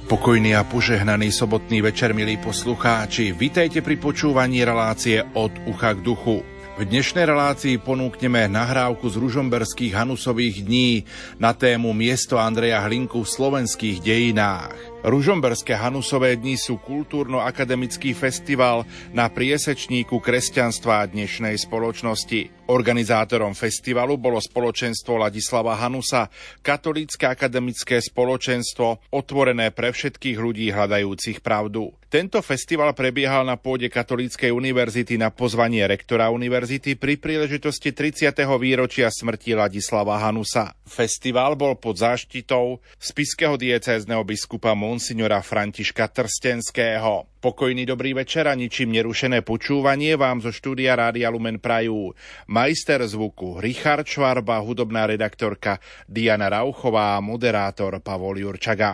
Pokojný a požehnaný sobotný večer, milí poslucháči. Vitajte pri počúvaní relácie Od ucha k duchu. V dnešnej relácii ponúkneme nahrávku z ružomberských Hanusových dní na tému Miesto Andreja Hlinku v slovenských dejinách. Ružomberské Hanusové dni sú kultúrno-akademický festival na priesečníku kresťanstva a dnešnej spoločnosti. Organizátorom festivalu bolo spoločenstvo Ladislava Hanusa, katolícke akademické spoločenstvo, otvorené pre všetkých ľudí hľadajúcich pravdu. Tento festival prebiehal na pôde Katolíckej univerzity na pozvanie rektora univerzity pri príležitosti 30. výročia smrti Ladislava Hanusa. Festival bol pod záštitou spišského diecézneho biskupa monsignora Františka Trstenského. Pokojný dobrý večer a ničím nerušené počúvanie vám zo štúdia Rádia Lumen prajú majster zvuku Richard Švarba, hudobná redaktorka Diana Rauchová a moderátor Pavol Jurčaga.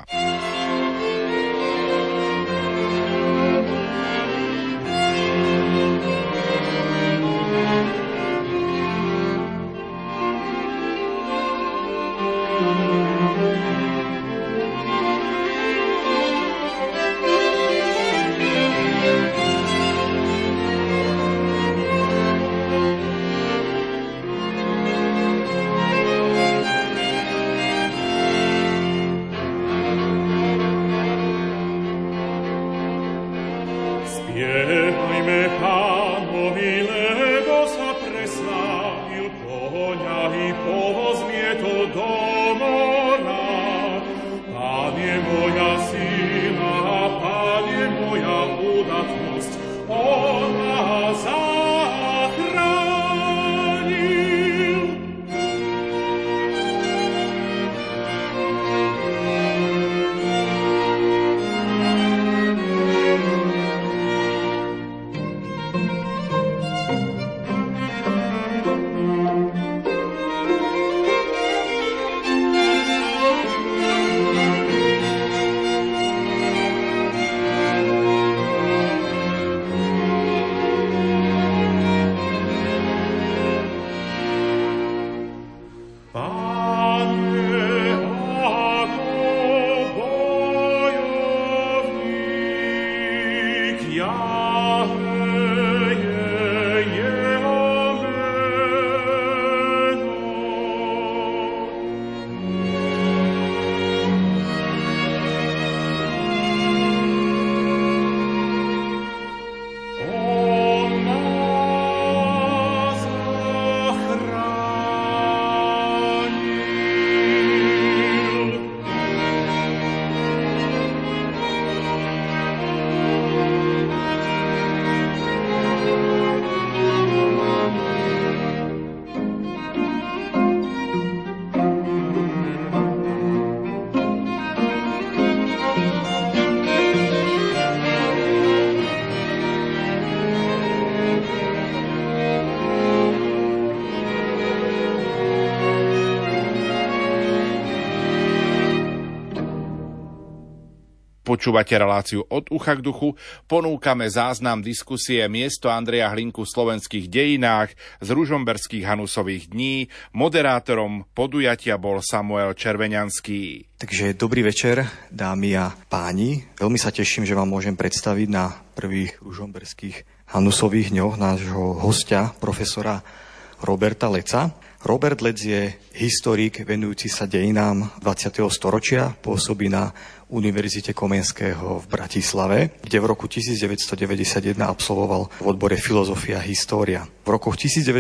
Počúvate reláciu Od ucha k duchu, ponúkame záznam diskusie Miesto Andreja Hlinku v slovenských dejinách z ružomberských Hanusových dní. Moderátorom podujatia bol Samuel Červeňanský. Takže dobrý večer, dámy a páni. Veľmi sa teším, že vám môžem predstaviť na prvých ružomberských Hanusových dňoch nášho hostia, profesora Roberta Leca. Robert Lec je historik venujúci sa dejinám 20. storočia, pôsobí na Univerzite Komenského v Bratislave, kde v roku 1991 absolvoval v odbore filozofia a história. V rokoch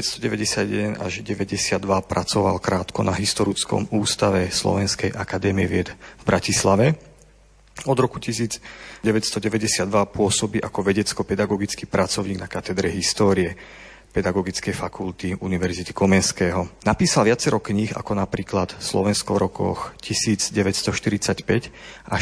1991 až 1992 pracoval krátko na Historickom ústave Slovenskej akadémie vied v Bratislave. Od roku 1992 pôsobí ako vedecko-pedagogický pracovník na katedre histórie Pedagogickej fakulty Univerzity Komenského. Napísal viacero kníh, ako napríklad Slovensko v rokoch 1945 až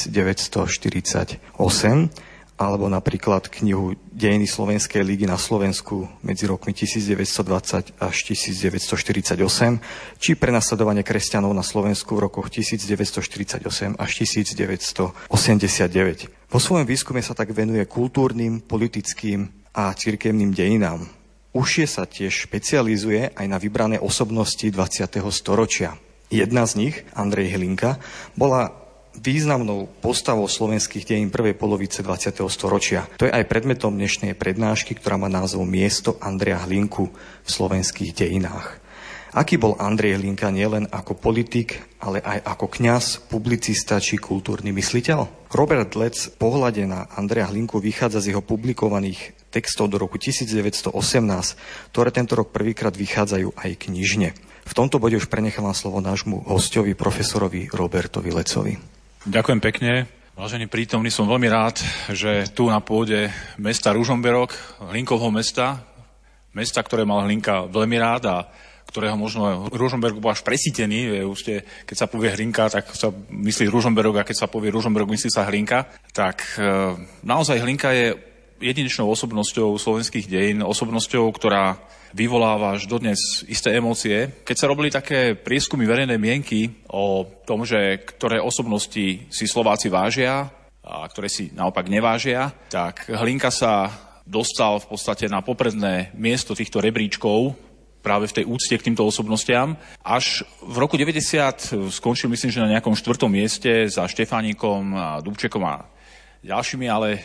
1948, alebo napríklad knihu Dejiny Slovenskej ligy na Slovensku medzi rokmi 1920 až 1948, či Prenasledovanie kresťanov na Slovensku v rokoch 1948 až 1989. Vo svojom výskume sa tak venuje kultúrnym, politickým a cirkevným dejinám. Užšie sa tiež špecializuje aj na vybrané osobnosti 20. storočia. Jedna z nich, Andrej Hlinka, bola významnou postavou slovenských dejín prvej polovice 20. storočia. To je aj predmetom dnešnej prednášky, ktorá má názov Miesto Andreja Hlinku v slovenských dejinách. Aký bol Andrej Hlinka nielen ako politik, ale aj ako kňaz, publicista či kultúrny mysliteľ? Robert Lec v pohľade na Andreja Hlinku vychádza z jeho publikovaných textov do roku 1918, ktoré tento rok prvýkrát vychádzajú aj knižne. V tomto bode už prenechávam slovo nášmu hosťovi, profesorovi Robertovi Lecovi. Ďakujem pekne. Vážení prítomní, som veľmi rád, že tu na pôde mesta Ružomberok, Hlinkovho mesta, ktoré mal Hlinka veľmi rád a ktorého možno Ružomberok bol až presítený. Keď sa povie Hlinka, tak sa myslí Ružomberok, a keď sa povie Ružomberok, myslí sa Hlinka. Tak naozaj Hlinka je jedinečnou osobnosťou slovenských dejín, osobnosťou, ktorá vyvoláva až dodnes isté emócie. Keď sa robili také prieskumy verejnej mienky o tom, že ktoré osobnosti si Slováci vážia a ktoré si naopak nevážia, tak Hlinka sa dostal v podstate na popredné miesto týchto rebríčkov práve v tej úcte k týmto osobnostiam. Až v roku 90 skončil, myslím, že na nejakom 4. mieste za Štefánikom a Dubčekom a ďalšími, ale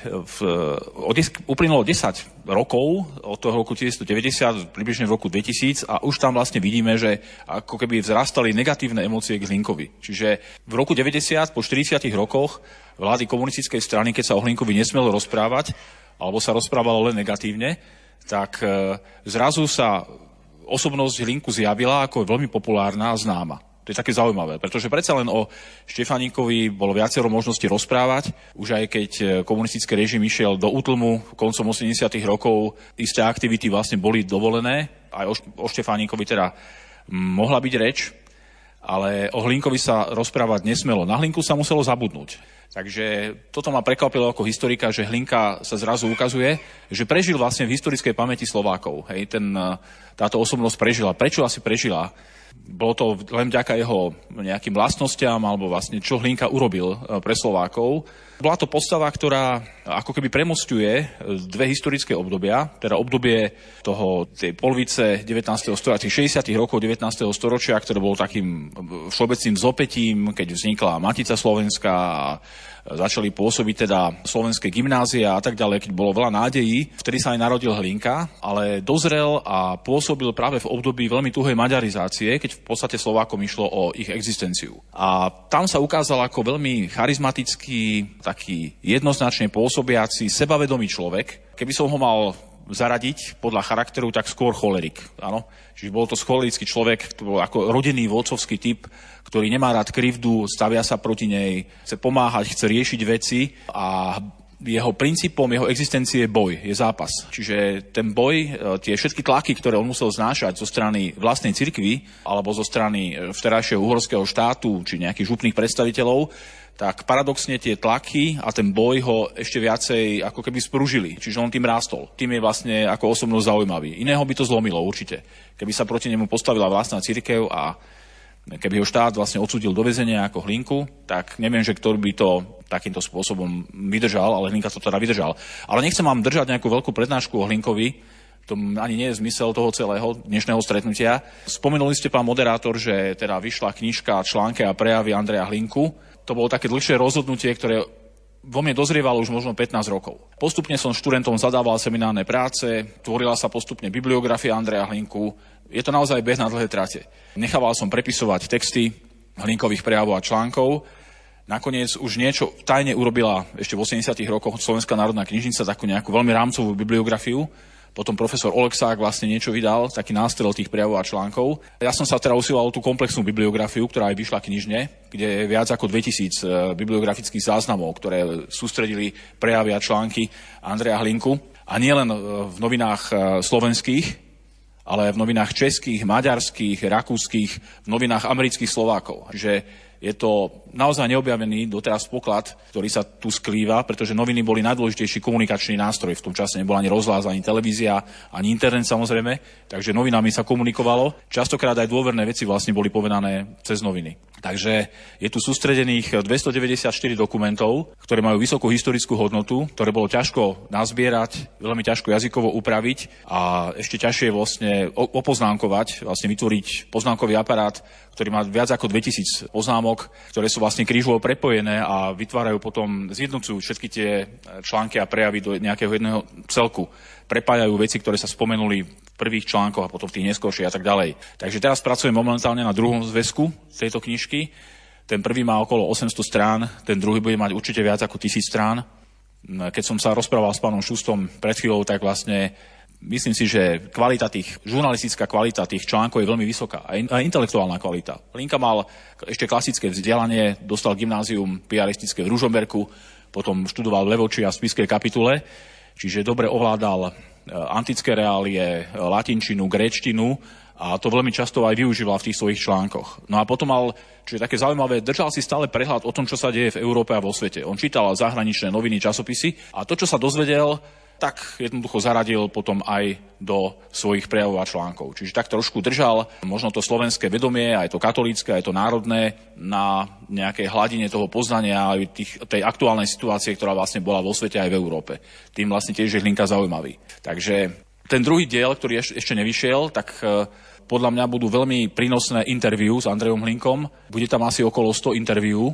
uplynulo 10 rokov od toho roku 1990, približne v roku 2000 a už tam vlastne vidíme, že ako keby vzrastali negatívne emócie k Hlinkovi. Čiže v roku 90, po 40 rokoch vlády komunistickej strany, keď sa o Hlinkovi nesmelo rozprávať, alebo sa rozprávalo len negatívne, tak zrazu sa osobnosť Hlinku zjavila ako veľmi populárna a známa. To je také zaujímavé, pretože predsa len o Štefáníkovi bolo viacero možností rozprávať. Už aj keď komunistický režim išiel do útlmu koncom 80. rokov, isté aktivity vlastne boli dovolené. Aj o Štefáníkovi teda mohla byť reč, ale o Hlinkovi sa rozprávať nesmelo. Na Hlinku sa muselo zabudnúť. Takže toto ma prekvapilo ako historika, že Hlinka sa zrazu ukazuje, že prežil vlastne v historickej pamäti Slovákov. Táto osobnosť prežila. Prečo asi prežila? Bolo to len vďaka jeho nejakým vlastnostiam alebo vlastne čo Hlinka urobil pre Slovákov. Bola to postava, ktorá ako keby premosťuje dve historické obdobia, teda obdobie tej polovice 19. storočia, 60. rokov 19. storočia, ktoré bolo takým všeobecným zopetím, keď vznikla Matica Slovenská a začali pôsobiť teda slovenské gymnázia a tak ďalej, keď bolo veľa nádejí. Vtedy sa aj narodil Hlinka, ale dozrel a pôsobil práve v období veľmi tuhej maďarizácie, keď v podstate Slovákom išlo o ich existenciu. A tam sa ukázal ako veľmi charizmatický, taký jednoznačne pôsobiaci, sebavedomý človek. Keby som ho mal zaradiť podľa charakteru, tak skôr cholerik. Áno? Čiže bol to cholerický človek, ako rodinný vodcovský typ, ktorý nemá rád krivdu, stavia sa proti nej, chce pomáhať, chce riešiť veci a jeho princípom, jeho existencie je boj, je zápas. Čiže ten boj, tie všetky tlaky, ktoré on musel znášať zo strany vlastnej cirkvi alebo zo strany vterajšieho uhorského štátu či nejakých župných predstaviteľov, tak paradoxne tie tlaky a ten boj ho ešte viacej ako keby spružili. Čiže on tým rástol. Tým je vlastne ako osobnosť zaujímavý. Iného by to zlomilo určite. Keby sa proti nemu postavila vlastná cirkev a keby ho štát vlastne odsúdil do väzenia ako Hlinku, tak neviem, že kto by to takýmto spôsobom vydržal, ale Hlinka to teda vydržal. Ale nechcem vám držať nejakú veľkú prednášku o Hlinkovi, to ani nie je zmysel toho celého dnešného stretnutia. Spomenuli ste, pán moderátor, že teda vyšla knižka Články a prejavy Andreja Hlinku. To bolo také dlhšie rozhodnutie, ktoré vo mne dozrievalo už možno 15 rokov. Postupne som študentom zadával seminárne práce, tvorila sa postupne bibliografia Andreja Hlinku. Je to naozaj beh na dlhé trate. Nechával som prepisovať texty Hlinkových prejavov a článkov. Nakoniec už niečo tajne urobila ešte v 80. rokoch Slovenská národná knižnica, takú nejakú veľmi rámcovú bibliografiu. Potom profesor Oleksák vlastne niečo vydal, taký nástrel tých prejavov a článkov. Ja som sa teda usiloval tú komplexnú bibliografiu, ktorá aj vyšla knižne, kde je viac ako 2000 bibliografických záznamov, ktoré sústredili prejavy a články Andreja Hlinku. A nielen v novinách slovenských, ale v novinách českých, maďarských, rakúskych, v novinách amerických Slovákov. Že je to naozaj neobjavený doteraz poklad, ktorý sa tu skrýva, pretože noviny boli najdôležitejší komunikačný nástroj. V tom čase nebola ani rozhlas, ani televízia, ani internet samozrejme, takže novinami sa komunikovalo. Častokrát aj dôverné veci vlastne boli povedané cez noviny. Takže je tu sústredených 294 dokumentov, ktoré majú vysokú historickú hodnotu, ktoré bolo ťažko nazbierať, veľmi ťažko jazykovo upraviť a ešte ťažšie vlastne opoznámkovať, vlastne vytvoriť poznámkový aparát, ktorý má viac ako 2000 poznámok, podomok, ktoré sú vlastne krížovo prepojené a vytvárajú potom, zjednocujú všetky tie články a prejavy do nejakého jedného celku. Prepájajú veci, ktoré sa spomenuli v prvých článkoch a potom v tých neskorších a tak ďalej. Takže teraz pracujem momentálne na druhom zväzku tejto knižky. Ten prvý má okolo 800 strán, ten druhý bude mať určite viac ako 1000 strán. Keď som sa rozprával s pánom Šustom pred chvíľou, tak vlastne myslím si, že žurnalistická kvalita tých článkov je veľmi vysoká. A intelektuálna kvalita. Hlinka mal ešte klasické vzdelanie, dostal gymnázium piaristické v Ružomberku, potom študoval v Levoči a v Spišskej kapitule, čiže dobre ovládal antické reálie, latinčinu, gréčtinu a to veľmi často aj využíval v tých svojich článkoch. No a potom mal, čo je také zaujímavé, držal si stále prehľad o tom, čo sa deje v Európe a vo svete. On čítal zahraničné noviny, časopisy a to, čo sa dozvedel, tak jednoducho zaradil potom aj do svojich prejavov a článkov. Čiže tak trošku držal možno to slovenské vedomie, aj to katolícke, aj to národné na nejakej hladine toho poznania aj tej aktuálnej situácie, ktorá vlastne bola vo svete aj v Európe. Tým vlastne tiež je Hlinka zaujímavý. Takže ten druhý diel, ktorý ešte nevyšiel, tak podľa mňa budú veľmi prínosné interview s Andrejom Hlinkom. Bude tam asi okolo 100 interview.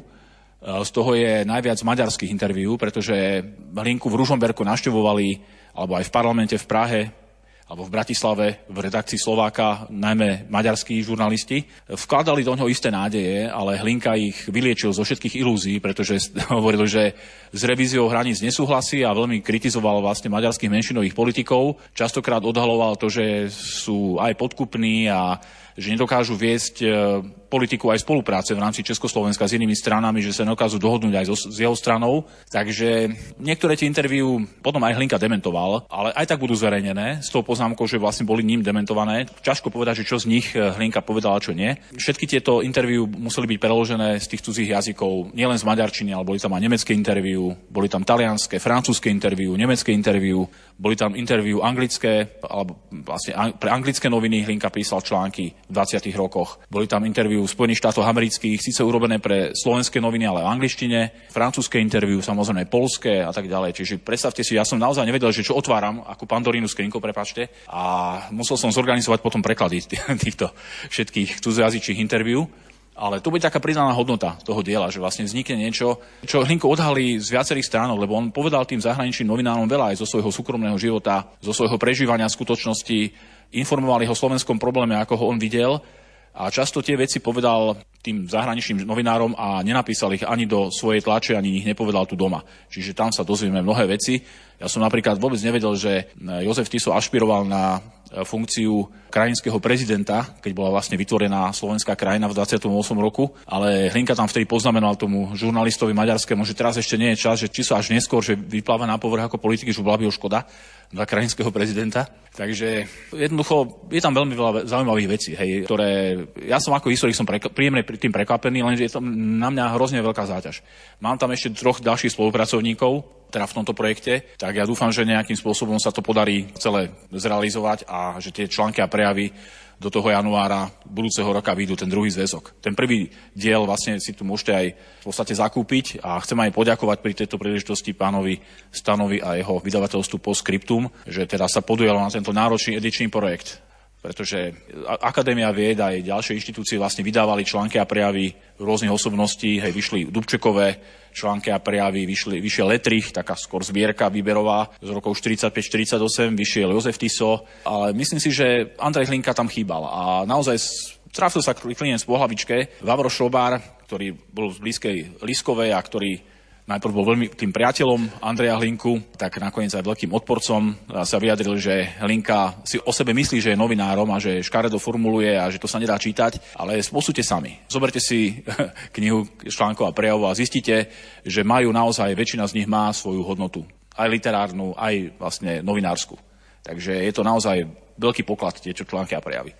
Z toho je najviac maďarských interviú, pretože Hlinku v Ružomberku navštevovali, alebo aj v parlamente v Prahe, alebo v Bratislave, v redakcii Slováka, najmä maďarskí žurnalisti. Vkladali do ňoho isté nádeje, ale Hlinka ich vyliečil zo všetkých ilúzií, pretože hovoril, že s revíziou hraníc nesúhlasí a veľmi kritizoval vlastne maďarských menšinových politikov. Častokrát odhaloval to, že sú aj podkupní a že nedokážu viesť politiku aj spolupráce v rámci Československa s inými stranami, že sa nedokážu dohodnúť aj s jeho stranou. Takže niektoré tie interviu potom aj Hlinka dementoval, ale aj tak budú zverejnené s tou poznámkou, že vlastne boli ním dementované. Ťažko povedať, že čo z nich Hlinka povedala, čo nie. Všetky tieto interviu museli byť preložené z tých cudzích jazykov, nielen z maďarčiny, ale boli tam aj nemecké interviu, boli tam talianske, francúzske interviu, nemecké interviu, boli tam interviu anglické, alebo vlastne pre anglické noviny Hlinka písal články v 20. rokoch. Boli tam interviu Spojených štátov amerických, síce urobené pre slovenské noviny, ale v angličtine, francúzske interviu, samozrejme poľské a tak ďalej. Čiže predstavte si, ja som naozaj nevedel, že čo otváram, akú Pandorínu skrinku, prepáčte, a musel som zorganizovať potom preklady týchto všetkých cudzojazyčných interviú. Ale to bude taká priznaná hodnota toho diela, že vlastne vznikne niečo, čo Hlinko odhalí z viacerých stránok, lebo on povedal tým zahraničným novinárom veľa aj zo svojho súkromného života, zo svojho prežívania skutočnosti, informovali ho o slovenskom probléme, ako ho on videl, a často tie veci povedal tým zahraničným novinárom a nenapísal ich ani do svojej tlače, ani ich nepovedal tu doma. Čiže tam sa dozvieme mnohé veci. Ja som napríklad vôbec nevedel, že Jozef Tiso ašpiroval na funkciu krajinského prezidenta, keď bola vlastne vytvorená slovenská krajina v 28. roku, ale Hlinka tam vtedy poznamenal tomu žurnalistovi maďarskému, že teraz ešte nie je čas, že či sa až neskôr, že vypláva na povrch ako politiky, že bola by ho škoda na krajinského prezidenta. Takže jednoducho je tam veľmi veľa zaujímavých vecí, hej, ktoré ja som ako historik som príjemne tým prekvapený, lenže je to na mňa hrozne veľká záťaž. Mám tam ešte 3 ďalších spolupracovníkov, teda v tomto projekte, tak ja dúfam, že nejakým spôsobom sa to podarí celé zrealizovať a že tie články a prejavy do toho januára budúceho roka vyjdú ten druhý zväzok. Ten prvý diel vlastne si tu môžete aj v podstate zakúpiť a chcem aj poďakovať pri tejto príležitosti pánovi Stanovi a jeho vydavateľstvu Postscriptum, že teda sa podujalo na tento náročný edičný projekt. Pretože Akadémia vied a aj ďalšie inštitúcie vlastne vydávali články a prejavy rôznych osobností, hej, vyšli Dubčekové články a prejavy, vyšiel Letrich, taká skôr zbierka výberová z rokov 45-48, vyšiel Jozef Tiso, ale myslím si, že Andrej Hlinka tam chýbal a naozaj trafil sa klient v Bohlavičke, Vavro Šobár, ktorý bol z blízkej Liskovej a ktorý najprv bol veľmi tým priateľom Andreja Hlinku, tak nakoniec aj veľkým odporcom sa vyjadril, že Hlinka si o sebe myslí, že je novinárom a že škaredo formuluje a že to sa nedá čítať, ale posúďte sami. Zoberte si knihu článkov a prejavov a zistíte, že majú naozaj, väčšina z nich má svoju hodnotu. Aj literárnu, aj vlastne novinársku. Takže je to naozaj veľký poklad, tieto články a prejavy.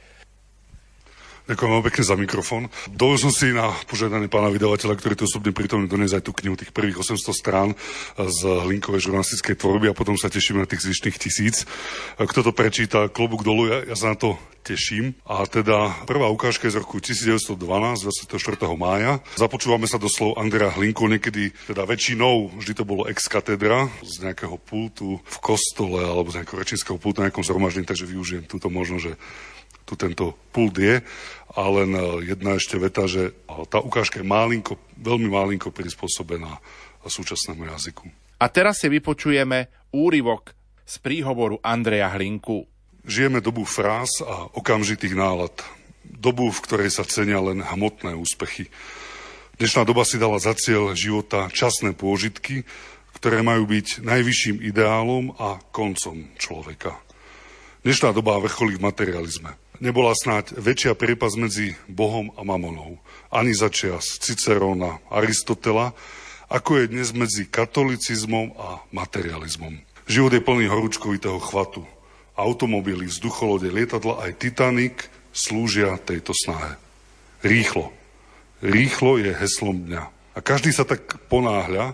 Ďakujem veľmi pekne za mikrofón. Dovolil som si na požiadanie pána vydavateľa, ktorý tu osobne prítomný, doniesť aj tú knihu tých prvých 800 strán z Hlinkovej žurnalistickej tvorby a potom sa tešíme na tých zvyšných 1000. Kto to prečíta, klobúk dolu, ja sa na to teším. A teda prvá ukážka je z roku 1912, 24. mája. Započúvame sa do slov Andreja Hlinku, niekedy teda väčšinou, vždy to bolo ex katedra, z nejakého pultu v kostole alebo z nejakého rečníckeho pultu na nejakom zhromaždení, takže využijem túto možnosť, že tu tento pult je. A len jedna ešte veta, že tá ukážka je veľmi malinko prispôsobená súčasnému jazyku. A teraz si vypočujeme úryvok z príhovoru Andreja Hlinku. Žijeme dobu fráz a okamžitých nálad. Dobu, v ktorej sa cenia len hmotné úspechy. Dnešná doba si dala za cieľ života časné pôžitky, ktoré majú byť najvyšším ideálom a koncom človeka. Dnešná doba vrcholí v materializme. Nebola snáď väčšia priepas medzi Bohom a mamonou, ani za čias Cicerona, Aristotela, ako je dnes medzi katolicizmom a materializmom. Život je plný horúčkovitého chvatu. Automobily, vzducholode, lietadla aj Titanic slúžia tejto snahe. Rýchlo. Rýchlo je heslom dňa. A každý sa tak ponáhľa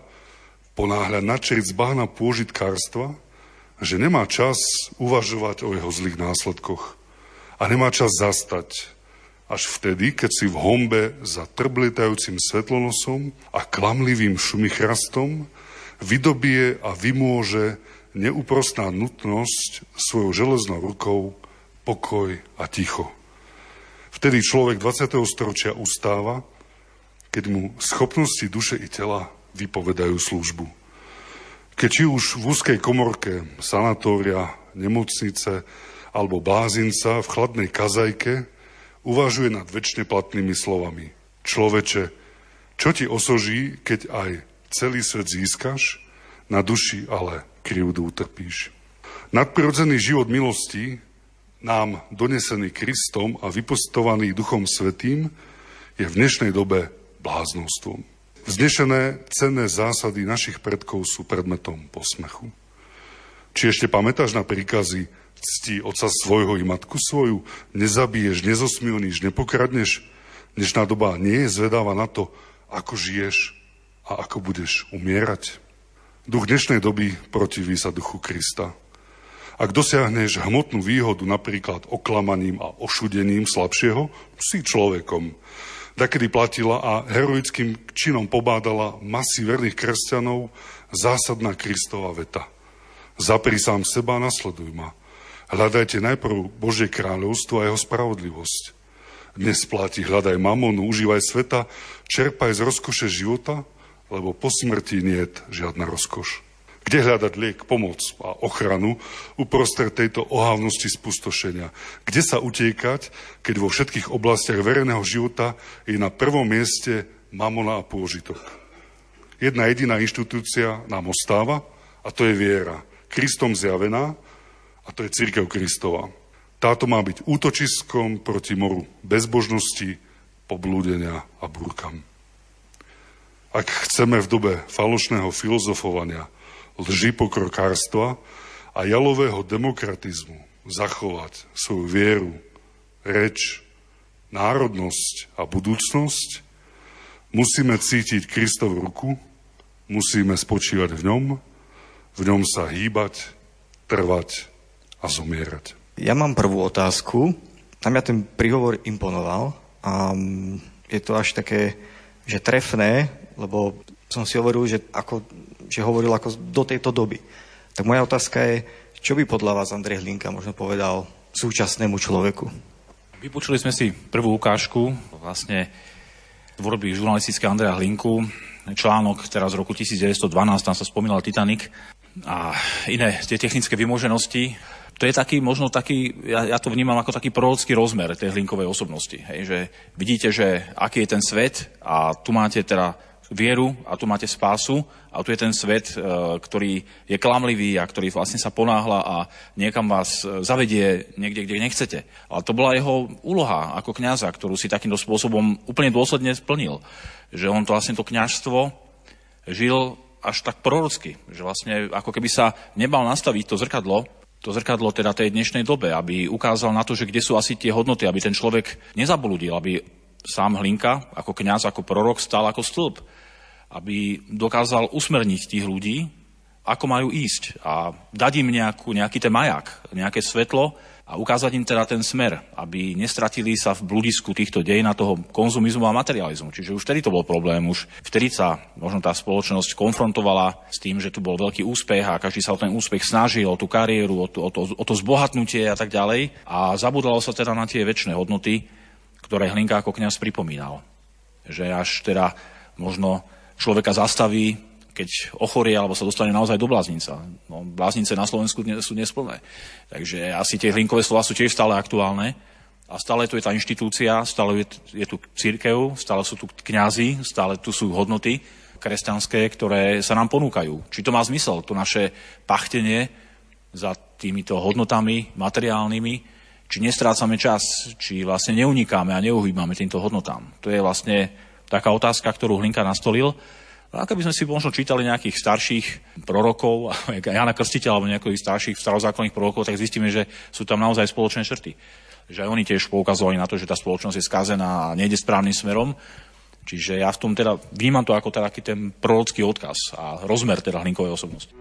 načeriť z bahna pôžitkárstva, že nemá čas uvažovať o jeho zlých následkoch. A nemá čas zastať až vtedy, keď si v honbe za trblitajúcim svetlonosom a klamlivým šumichrastom vydobije a vymôže neúprostná nutnosť svojou železnou rukou pokoj a ticho. Vtedy človek 20. storočia ustáva, keď mu schopnosti duše i tela vypovedajú službu. Keď či už v úzkej komorke sanatória, nemocnice alebo blázinca v chladnej kazajke uvažuje nad večne platnými slovami. Človeče, čo ti osoží, keď aj celý svet získaš, na duši ale krivdu utrpíš. Nadprirodzený život milosti, nám donesený Kristom a vypostovaný Duchom Svätým, je v dnešnej dobe bláznostvom. Vznešené cenné zásady našich predkov sú predmetom posmechu. Či ešte pamätáš na príkazy cti otca svojho i matku svoju, nezabiješ, nezosmilníš, nepokradneš? Dnešná doba nie je zvedáva na to, ako žiješ a ako budeš umierať. Duch dnešnej doby protiví sa duchu Krista. Ak dosiahneš hmotnú výhodu napríklad oklamaním a ošudením slabšieho, si človekom. Dakedy platila a heroickým činom pobádala masy verných kresťanov zásadná Kristova veta. Zapri sám seba a nasleduj ma. Hľadajte najprv Božie kráľovstvo a jeho spravodlivosť. Dnes platí hľadaj mamonu, užívaj sveta, čerpaj z rozkoše života, lebo po smrti niet žiadna rozkoš. Kde hľadať liek, pomoc a ochranu uprostred tejto ohávnosti spustošenia? Kde sa utiekať, keď vo všetkých oblastiach verejného života je na prvom mieste mamona a pôžitok? Jedna jediná inštitúcia nám ostáva a to je viera. Kristom zjavená, a to je cirkev Kristova. Táto má byť útočiskom proti moru bezbožnosti, poblúdenia a búrkam. Ak chceme v dobe falošného filozofovania, lži pokrokárstva a jalového demokratizmu zachovať svoju vieru, reč, národnosť a budúcnosť, musíme cítiť Kristovu ruku, musíme spočívať v ňom sa hýbať, trvať a zomierať. Ja mám prvú otázku. Na mňa ten príhovor imponoval a je to až také, že trefné, lebo som si hovoril, že hovoril ako do tejto doby. Tak moja otázka je, čo by podľa vás Andrej Hlinka možno povedal súčasnému človeku? Vypočuli sme si prvú ukážku vlastne tvorby žurnalistické Andreja Hlinku. Článok teraz z roku 1912, tam sa spomínal Titanic a iné tie technické vymoženosti. To je ja to vnímam ako taký prorocký rozmer tej Hlinkovej osobnosti. Hej, že vidíte, že aký je ten svet a tu máte teda vieru a tu máte spásu a tu je ten svet, ktorý je klamlivý a ktorý vlastne sa ponáhla a niekam vás zavedie niekde, kde nechcete. Ale to bola jeho úloha ako kňaza, ktorú si takýmto spôsobom úplne dôsledne splnil. Že on to vlastne to kňazstvo žil až tak prorocky, že vlastne ako keby sa nebal nastaviť to zrkadlo teda tej dnešnej dobe, aby ukázal na to, že kde sú asi tie hodnoty, aby ten človek nezablúdil, aby sám Hlinka ako kňaz, ako prorok stál ako stĺp, aby dokázal usmerniť tých ľudí, ako majú ísť a dať im nejaký ten maják, nejaké svetlo, a ukázať im teda ten smer, aby nestratili sa v bludisku týchto dejín a toho konzumizmu a materializmu. Čiže už vtedy to bol problém, už vtedy sa možno tá spoločnosť konfrontovala s tým, že tu bol veľký úspech a každý sa o ten úspech snažil, o tú kariéru, o to zbohatnutie a tak ďalej. A zabudalo sa teda na tie večné hodnoty, ktoré Hlinka ako kňaz pripomínal. Že až teda možno človeka zastaví, keď ochorie alebo sa dostane naozaj do bláznica. No, bláznice na Slovensku sú nesplné. Takže asi tie Hlinkové slova sú tiež stále aktuálne a stále tu je tá inštitúcia, stále je tu cirkev, stále sú tu kňazi, stále tu sú hodnoty kresťanské, ktoré sa nám ponúkajú. Či to má zmysel, to naše pachtenie za týmito hodnotami materiálnymi, či nestrácame čas, či vlastne neunikáme a neuhýbame týmto hodnotám. To je vlastne taká otázka, ktorú Hlinka nastolil. A keby sme si možno čítali nejakých starších prorokov, Jana Krstiteľa alebo nejakých starších starozákonných prorokov, tak zistíme, že sú tam naozaj spoločné črty. Že aj oni tiež poukazovali na to, že tá spoločnosť je skazená a nejde správnym smerom. Čiže ja v tom teda vnímam to ako taký ten prorocký odkaz a rozmer teda Hlinkovej osobnosti.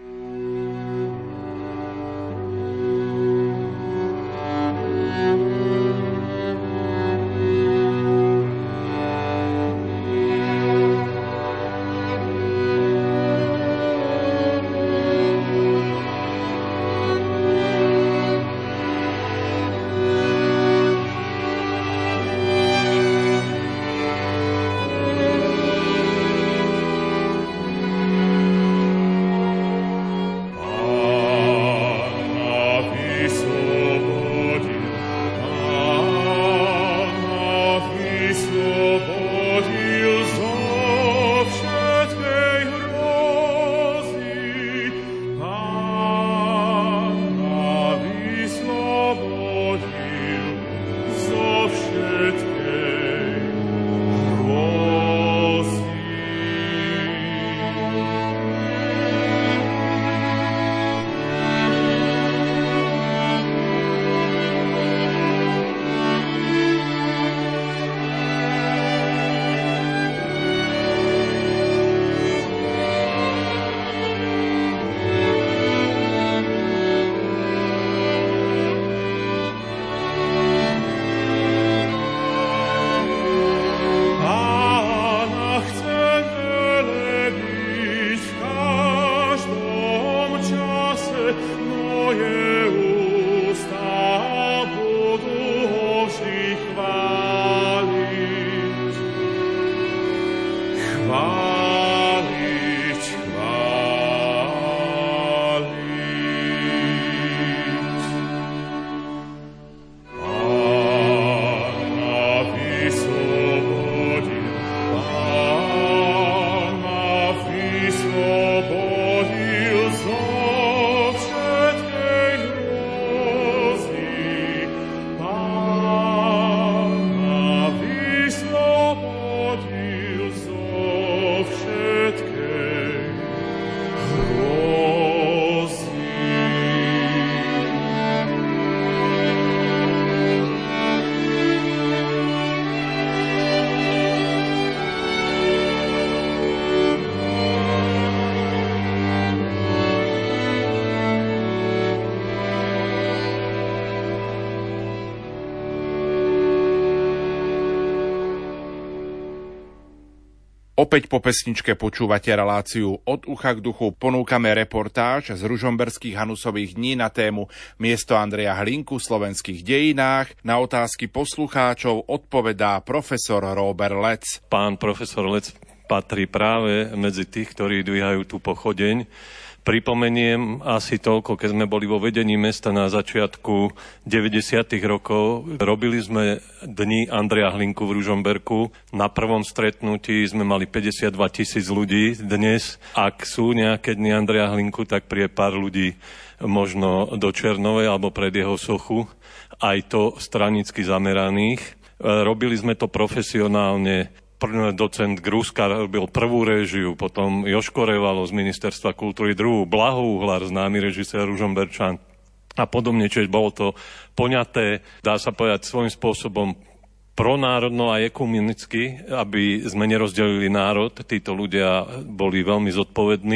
Opäť po pesničke počúvate reláciu Od ucha k duchu. Ponúkame reportáž z ružomberských Hanusových dní na tému Miesto Andreja Hlinku v slovenských dejinách. Na otázky poslucháčov odpovedá profesor Róbert Lec. Pán profesor Lec patrí práve medzi tých, ktorí dvíhajú tú pochodeň. Pripomeniem asi toľko, keď sme boli vo vedení mesta na začiatku 90. rokov. Robili sme dni Andreja Hlinku v Ružomberku. Na prvom stretnutí sme mali 52 000 ľudí. Dnes, ak sú nejaké dni Andreja Hlinku, tak príde pár ľudí možno do Černovej alebo pred jeho sochu. Aj to stranicky zameraných. Robili sme to profesionálne. Docent Gruska robil prvú réžiu, potom Joško Revalo z Ministerstva kultúry druhú, Blaho Uhlar, známy režisér Ružomberčan a podobne, čiže bolo to poňaté, dá sa povedať, svojím spôsobom pronárodno a ekumenicky, aby sme nerozdelili národ. Títo ľudia boli veľmi zodpovední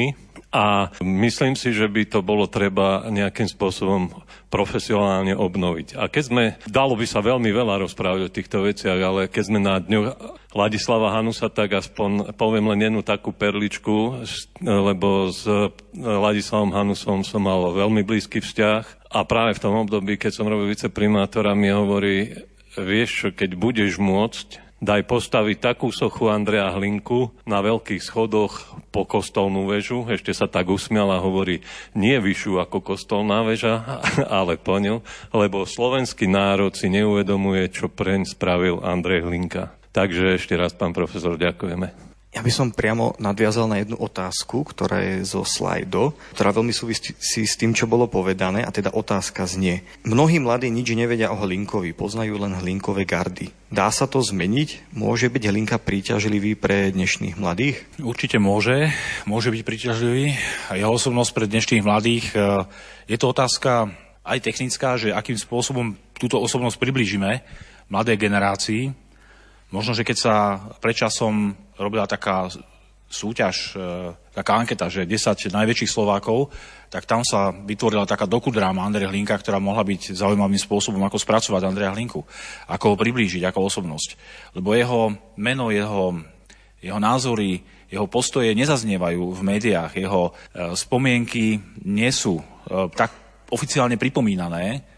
A myslím si, že by to bolo treba nejakým spôsobom profesionálne obnoviť. A keď sme, dalo by sa veľmi veľa rozprávať o týchto veciach, ale keď sme na dňoch Ladislava Hanusa, tak aspoň poviem len jednu takú perličku, lebo s Ladislavom Hanusom som mal veľmi blízky vzťah a práve v tom období, keď som robil viceprimátora, mi hovorí, vieš čo, keď budeš môcť, daj postaviť takú sochu Andreja Hlinku na veľkých schodoch po kostolnú väžu. Ešte sa tak usmial a hovorí, nie vyššiu ako kostolná väža, ale po ňu, lebo slovenský národ si neuvedomuje, čo preň spravil Andrej Hlinka. Takže ešte raz, pán profesor, ďakujeme. Ja by som priamo nadviazal na jednu otázku, ktorá je zo slajdu, ktorá veľmi súvisí s tým, čo bolo povedané, a teda otázka znie. Mnohí mladí nič nevedia o Hlinkovi, poznajú len Hlinkové gardy. Dá sa to zmeniť? Môže byť Hlinka príťažlivý pre dnešných mladých? Určite môže byť príťažlivý. Jeho osobnosť pre dnešných mladých, je to otázka aj technická, že akým spôsobom túto osobnosť priblížime mladej generácii. Možno, že keď sa predčasom robila taká súťaž, taká anketa, že 10 najväčších Slovákov, tak tam sa vytvorila taká dokudráma Andreja Hlinka, ktorá mohla byť zaujímavým spôsobom, ako spracovať Andreja Hlinku, ako ho priblížiť ako osobnosť. Lebo jeho meno, jeho názory, jeho postoje nezaznievajú v médiách, jeho spomienky nie sú tak oficiálne pripomínané,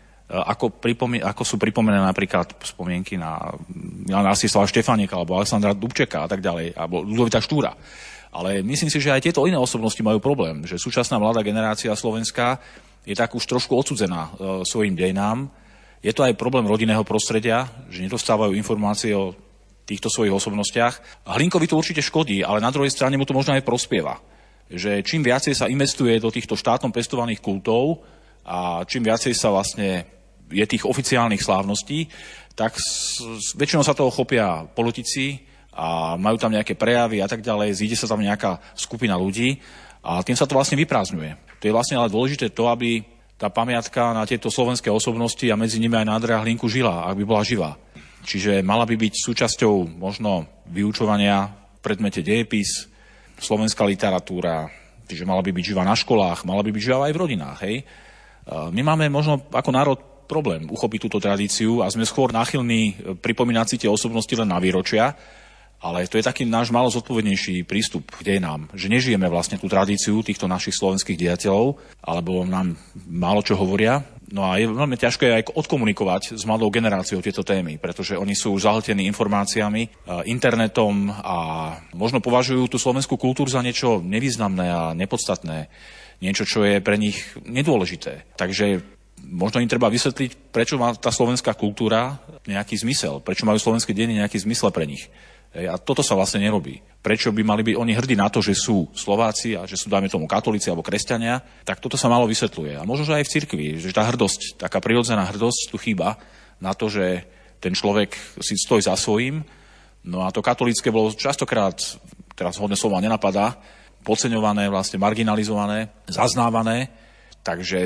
ako sú pripomené napríklad spomienky na Jana Rastislava Štefánika alebo Alexandra Dubčeka a tak ďalej, alebo Ľudovita Štúra. Ale myslím si, že aj tieto iné osobnosti majú problém, že súčasná mladá generácia slovenská je tak už trošku odsudzená svojim dejinám. Je to aj problém rodinného prostredia, že nedostávajú informácie o týchto svojich osobnostiach. A Hlinkovi to určite škodí, ale na druhej strane mu to možno aj prospieva. Že čím viacej sa investuje do týchto štátom pestovaných kultov a čím viacej sa vlastne je tých oficiálnych slávností, tak väčšinou sa toho chopia politici a majú tam nejaké prejavy a tak ďalej, zíde sa tam nejaká skupina ľudí a tým sa to vlastne vyprázdňuje. To je vlastne ale dôležité to, aby tá pamiatka na tieto slovenské osobnosti a medzi nimi aj na Andreja Hlinku žila, ak by bola živá. Čiže mala by byť súčasťou možno vyučovania v predmete dejepis, slovenská literatúra, čiže mala by byť živá na školách, mala by byť živá aj v rodinách. Hej? My máme možno ako národ problém uchopiť túto tradíciu a sme skôr náchylní pripomínať si tie osobnosti len na výročia, ale to je taký náš málo zodpovednejší prístup k dejinám, že nežijeme vlastne tú tradíciu týchto našich slovenských dejateľov, alebo nám málo čo hovoria. No a je veľmi ťažké aj odkomunikovať s mladou generáciou tieto témy, pretože oni sú zahltení informáciami, internetom a možno považujú tú slovenskú kultúru za niečo nevýznamné a nepodstatné, niečo, čo je pre nich nedôležité. Takže možno im treba vysvetliť, prečo má tá slovenská kultúra nejaký zmysel, prečo majú slovenské dejiny nejaký zmysel pre nich. A toto sa vlastne nerobí. Prečo by mali byť oni hrdí na to, že sú Slováci a že sú, dajme tomu, katolíci alebo kresťania, tak toto sa málo vysvetľuje. A možno, že aj v cirkvi, že tá hrdosť, taká prirodzená hrdosť tu chýba na to, že ten človek si stojí za svojím. No a to katolícke bolo častokrát, teraz hodné slova nenapadá, podceňované, vlastne marginalizované, zaznávané. Takže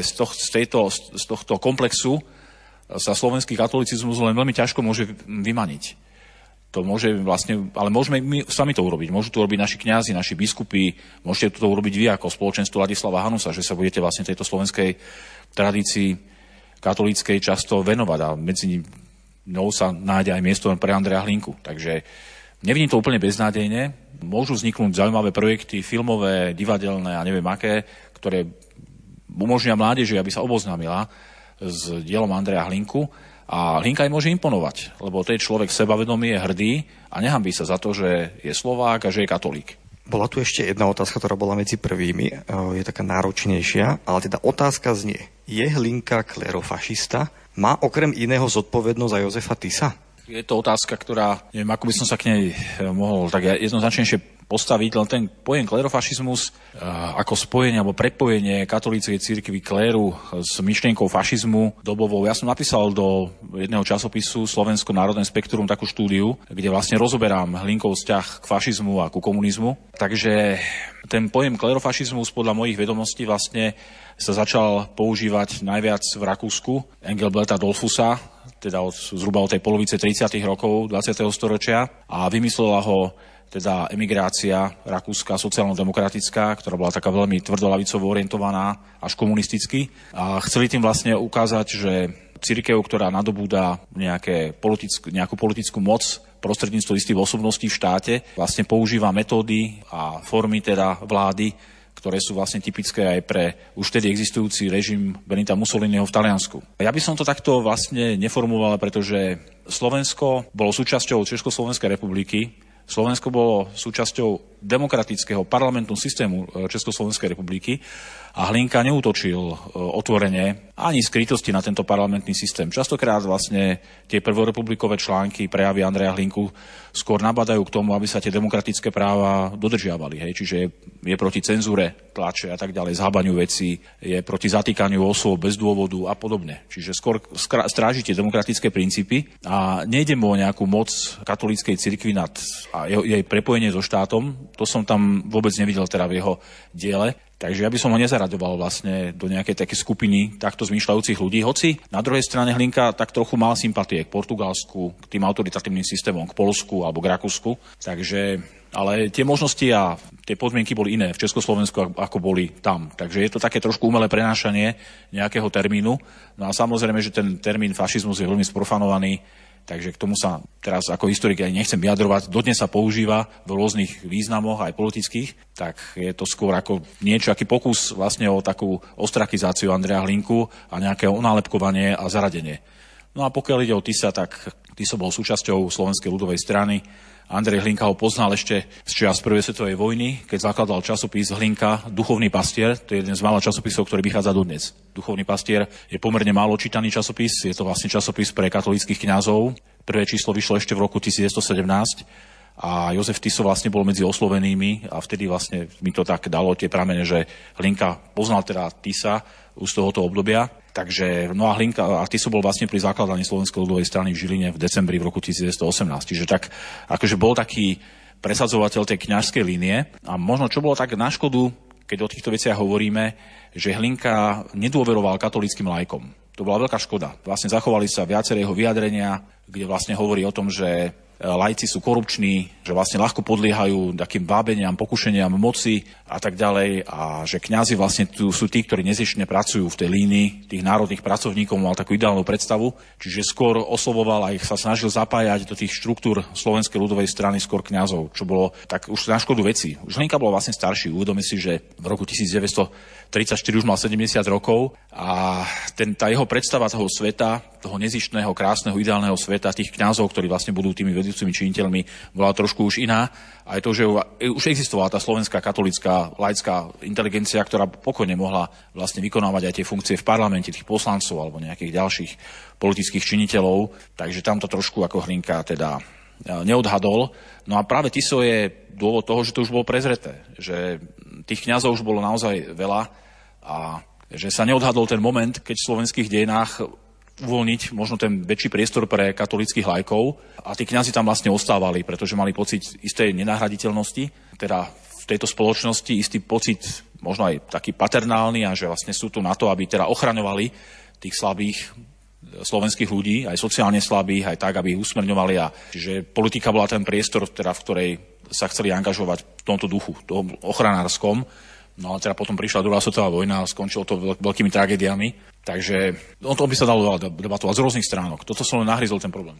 z tohto komplexu sa slovenský katolicizmus len veľmi ťažko môže vymaniť. To môže vlastne, ale môžeme my sami to urobiť. Môžu to urobiť naši kňazi, naši biskupy, môžete to urobiť vy ako spoločenstvo Ladislava Hanusa, že sa budete vlastne tejto slovenskej tradícii katolíckej často venovať a medzi ňou sa nájde aj miesto pre Andreja Hlinku. Takže nevidím to úplne beznádejne. Môžu vzniknúť zaujímavé projekty, filmové, divadelné a neviem aké, ktoré umožnia mládeži, aby sa oboznámila s dielom Andreja Hlinku. A Hlinka aj môže imponovať, lebo to je človek sebavedomý, je hrdý a nehanbí sa za to, že je Slovák a že je katolík. Bola tu ešte jedna otázka, ktorá bola medzi prvými, je taká náročnejšia, ale teda otázka znie, je Hlinka klerofašista? Má okrem iného zodpovednosť za Jozefa Tisa? Je to otázka, ktorá, neviem, ako by som sa k nej mohol tak jednoznačnejšie postaviť, len ten pojem klerofašizmus ako spojenie alebo prepojenie katolíckej cirkvi kléru s myšlienkou fašizmu dobovou. Ja som napísal do jedného časopisu Slovensko národné spektrum takú štúdiu, kde vlastne rozoberám Hlinkov vzťah k fašizmu a ku komunizmu. Takže ten pojem klerofašizmus podľa mojich vedomostí vlastne sa začal používať najviac v Rakúsku Engelberta Dollfussa, teda zhruba od tej polovice 30. rokov 20. storočia a vymyslela ho teda emigrácia rakúska sociálno-demokratická, ktorá bola taká veľmi tvrdolavicovo orientovaná až komunisticky. A chceli tým vlastne ukázať, že cirkev, ktorá nadobúda nejakú politickú moc prostredníctvom istých osobností v štáte, vlastne používa metódy a formy teda vlády, ktoré sú vlastne typické aj pre už vtedy existujúci režim Benita Mussoliniho v Taliansku. Ja by som to takto vlastne neformuloval, pretože Slovensko bolo súčasťou Československej republiky, Slovensko bolo súčasťou demokratického parlamentného systému Československej republiky a Hlinka neútočil otvorene ani skrytosti na tento parlamentný systém. Častokrát vlastne tie prvorepublikové články, prejavy Andreja Hlinku skôr nabadajú k tomu, aby sa tie demokratické práva dodržiavali. Čiže je proti cenzúre, tlače a tak ďalej, zhábaniu vecí, je proti zatýkaniu osôb bez dôvodu a podobne. Čiže skôr stráži tie demokratické princípy a nejde mu o nejakú moc katolíckej cirkvi nad a jej prepojenie so štátom. To som tam vôbec nevidel teda v jeho diele. Takže ja by som ho nezaraďoval vlastne do nejakej také skupiny takto zmýšľajúcich ľudí. Hoci na druhej strane Hlinka tak trochu mal sympatie k Portugalsku, k tým autoritatívnym systémom, k Poľsku alebo k Rakúsku. Takže, ale tie možnosti a tie podmienky boli iné v Československu, ako boli tam. Takže je to také trošku umelé prenášanie nejakého termínu. No a samozrejme, že ten termín fašizmus je veľmi sprofanovaný. Takže k tomu sa teraz ako historik aj nechcem vyjadrovať. Dodnes sa používa v rôznych významoch, aj politických, tak je to skôr ako niečo, aký pokus vlastne o takú ostrakizáciu Andreja Hlinku a nejaké onálepkovanie a zaradenie. No a pokiaľ ide o Tisa, tak Tiso bol súčasťou Slovenskej ľudovej strany. Andrej Hlinka ho poznal ešte z čias prvej svetovej vojny, keď zakladal časopis Hlinka Duchovný pastier. To je jeden z mála časopisov, ktorý vychádza dodnes. Duchovný pastier je pomerne málo čítaný časopis, je to vlastne časopis pre katolíckych kňazov. Prvé číslo vyšlo ešte v roku 1917 a Jozef Tiso vlastne bol medzi oslovenými a vtedy vlastne mi to tak dalo tie pramene, že Hlinka poznal teda Tisa už z tohoto obdobia. Takže, no a Hlinka a Tiso bol vlastne pri zakladaní Slovenskej ľudovej strany v Žiline v decembri v roku 1918. Čiže tak, akože bol taký presadzovateľ tej kňažskej línie a možno čo bolo tak na škodu, keď o týchto veciach hovoríme, že Hlinka nedôveroval katolíckym laikom. To bola veľká škoda. Vlastne zachovali sa viaceré jeho vyjadrenia, kde vlastne hovorí o tom, že laici sú korupční, že vlastne ľahko podliehajú takým vábeniam, pokušeniam moci a tak ďalej a že kňazi vlastne tu sú tí, ktorí nezištne pracujú v tej línii tých národných pracovníkov, mal takú ideálnu predstavu, čiže skôr oslovoval a ich sa snažil zapájať do tých štruktúr Slovenskej ľudovej strany skôr kňazov, čo bolo tak už na škodu veci. Už Hlinka bol vlastne starší, uvedomí si, že v roku 1934 už mal 70 rokov a tá jeho predstava toho sveta, toho nezištného, krásneho, ideálneho sveta, tých kňazov, ktorí vlastne budú tými vedúcimi činiteľmi, bola trošku už iná. A je to, že už existovala tá slovenská katolícka laická inteligencia, ktorá pokojne mohla vlastne vykonávať aj tie funkcie v parlamente, tých poslancov alebo nejakých ďalších politických činiteľov. Takže tamto trošku ako Hlinka teda neodhadol. No a práve Tiso je dôvod toho, že to už bolo prezreté. Že tých kňazov už bolo naozaj veľa a že sa neodhadol ten moment, keď v slovenských dejinách uvoľniť možno ten väčší priestor pre katolíckych laikov a tí kňazi tam vlastne ostávali, pretože mali pocit istej nenahraditeľnosti, teda v tejto spoločnosti istý pocit možno aj taký paternálny a že vlastne sú tu na to, aby teda ochraňovali tých slabých slovenských ľudí, aj sociálne slabých, aj tak, aby ich usmerňovali a že politika bola ten priestor, teda, v ktorej sa chceli angažovať v tomto duchu, tom ochranárskom. No a teda potom prišla druhá svetová vojna a skončilo to veľkými tragédiami. Takže o tom by sa dalo debatovať z rôznych stránok. Toto som len nahryzol ten problém.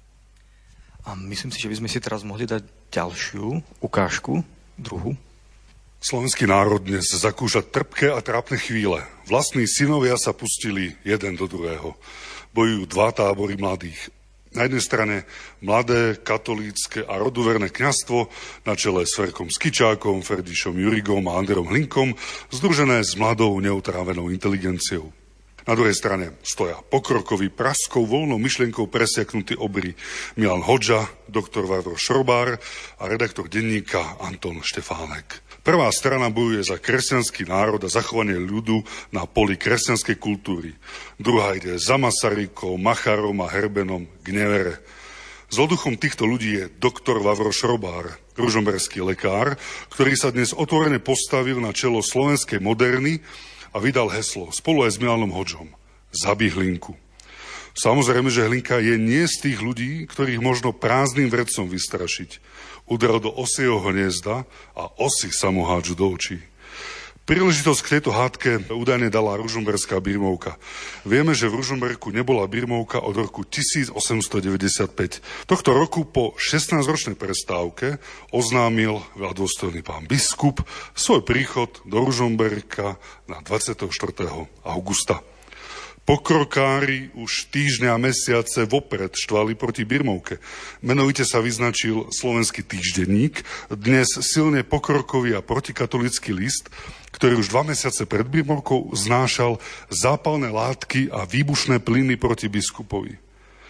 A myslím si, že by sme si teraz mohli dať ďalšiu ukážku, druhú. Slovenský národ dnes zakúša trpké a trápne chvíle. Vlastní synovia sa pustili jeden do druhého. Bojujú dva tábory mladých. Na jednej strane mladé, katolícke a roduverné kňazstvo na čele s Ferkom Skičákom, Ferdišom Jurigom a Andreom Hlinkom, združené s mladou neotrávenou inteligenciou. Na druhej strane stoja pokrokový, praskou, voľnou myšlienkou presiaknutý obry Milan Hodža, doktor Vavro Šrobár a redaktor denníka Anton Štefánek. Prvá strana bojuje za kresťanský národ a zachovanie ľudu na poli kresťanskej kultúry. Druhá ide za Masarykom, Macharom a Herbenom k nevere. Zloduchom týchto ľudí je doktor Vavro Šrobár, ružomberský lekár, ktorý sa dnes otvorene postavil na čelo slovenskej moderny a vydal heslo spolu aj s Milanom Hodžom: Zabij Hlinku. Samozrejme, že Hlinka je nie z tých ľudí, ktorých možno prázdnym vrecom vystrašiť. Udrel do osieho hniezda a osy sa mu hádžu do očí. Príležitosť k tejto hádke údajne dala ružomberská birmovka. Vieme, že v Ružomberku nebola birmovka od roku 1895. Tohto roku po 16-ročnej prestávke oznámil veľdôstojný pán biskup svoj príchod do Ružomberka na 24. augusta. Pokrokári už týždňa a mesiace vopred štvali proti birmovke. Menovite sa vyznačil Slovenský týždenník, dnes silne pokrokový a protikatolický list, ktorý už 2 mesiace pred birmovkou znášal zápalné látky a výbušné plyny proti biskupovi.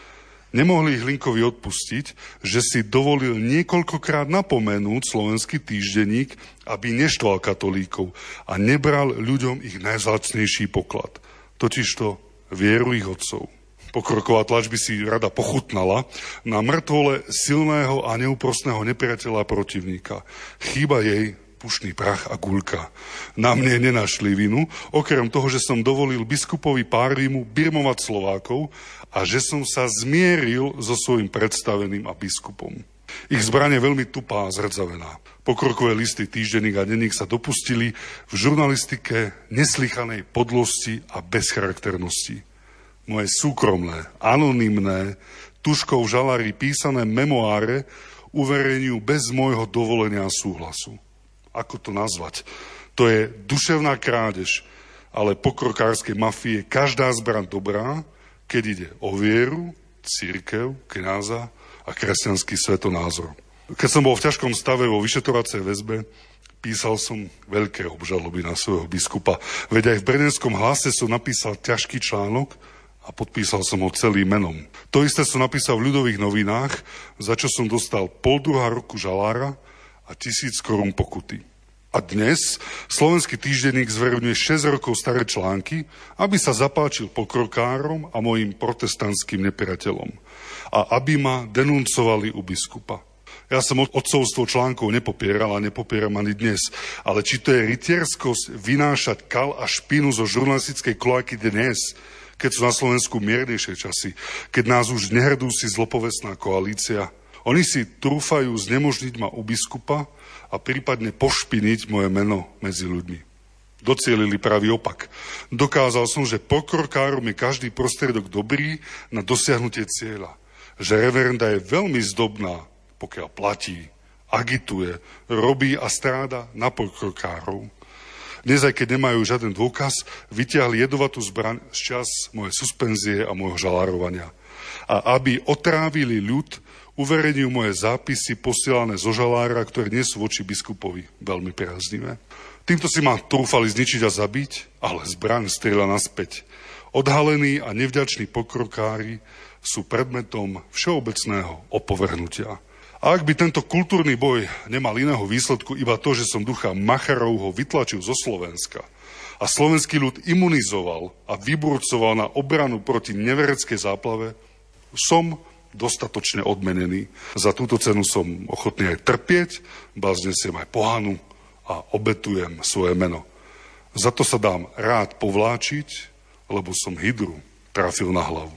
Nemohli Hlinkovi odpustiť, že si dovolil niekoľkokrát napomenúť Slovenský týždenník, aby neštval katolíkov a nebral ľuďom ich najvzácnejší poklad, totižto vieru ich otcov. Pokroková tlač by si rada pochutnala na mŕtvole silného a neúprostného nepriateľa a protivníka. Chýba jej pušný prach a guľka. Na mne nenašli vinu, okrem toho, že som dovolil biskupovi Párvimu birmovať Slovákov a že som sa zmieril so svojím predstaveným a biskupom. Ich zbraň je veľmi tupá a zrdzavená. Pokrokové listy, týždenník a denník sa dopustili v žurnalistike neslychanej podlosti a bezcharakternosti. Moje súkromné, anonymné, tužkou v žalári písané memoáre uverejňujú bez môjho dovolenia a súhlasu. Ako to nazvať? To je duševná krádež, ale pokrokárskej mafie je každá zbraň dobrá, keď ide o vieru, cirkev, kňaza a kresťanský svetonázor. Keď som bol v ťažkom stave vo vyšetrovacej väzbe, písal som veľké obžaloby na svojho biskupa. Veď aj v Brnenskom hlase som napísal ťažký článok a podpísal som ho celým menom. To isté som napísal v Ľudových novinách, za čo som dostal 1,5 roku žalára a 1000 korún pokuty. A dnes Slovenský týždenník zverejňuje 6 rokov staré články, aby sa zapáčil pokrokárom a mojim protestantským nepriateľom. A aby ma denuncovali u biskupa. Ja som otcovstvo článkov nepopieral a nepopieram ani dnes. Ale či to je rytierskosť vynášať kal a špinu zo žurnalistickej kloaky dnes, keď sú na Slovensku miernejšie časy, keď nás už nehrdúsi zlopovecná koalícia. Oni si trúfajú znemožniť ma u biskupa a prípadne pošpiniť moje meno medzi ľuďmi. Docielili pravý opak. Dokázal som, že pokrokárom je každý prostriedok dobrý na dosiahnutie cieľa. Že reverenda je veľmi zdobná, pokiaľ platí, agituje, robí a stráda na pokrokárov. Dnes, aj keď nemajú žiaden dôkaz, vyťahli jedovatú zbraň z čas mojej suspenzie a môjho žalárovania. A aby otrávili ľud, uverejňujú moje zápisy posielané zo žalára, ktoré nie sú voči biskupovi veľmi priaznivé. Týmto si ma trúfali zničiť a zabiť, ale zbraň strieľa naspäť. Odhalení a nevďační pokrokári sú predmetom všeobecného opovrhnutia. A ak by tento kultúrny boj nemal iného výsledku, iba to, že som ducha Macharovho vytlačil zo Slovenska a slovenský ľud imunizoval a vyburcoval na obranu proti nevereckej záplave, som dostatočne odmenený. Za túto cenu som ochotný aj trpieť, baznesiem aj pohanu a obetujem svoje meno. Za to sa dám rád povláčiť, lebo som hydru trafil na hlavu.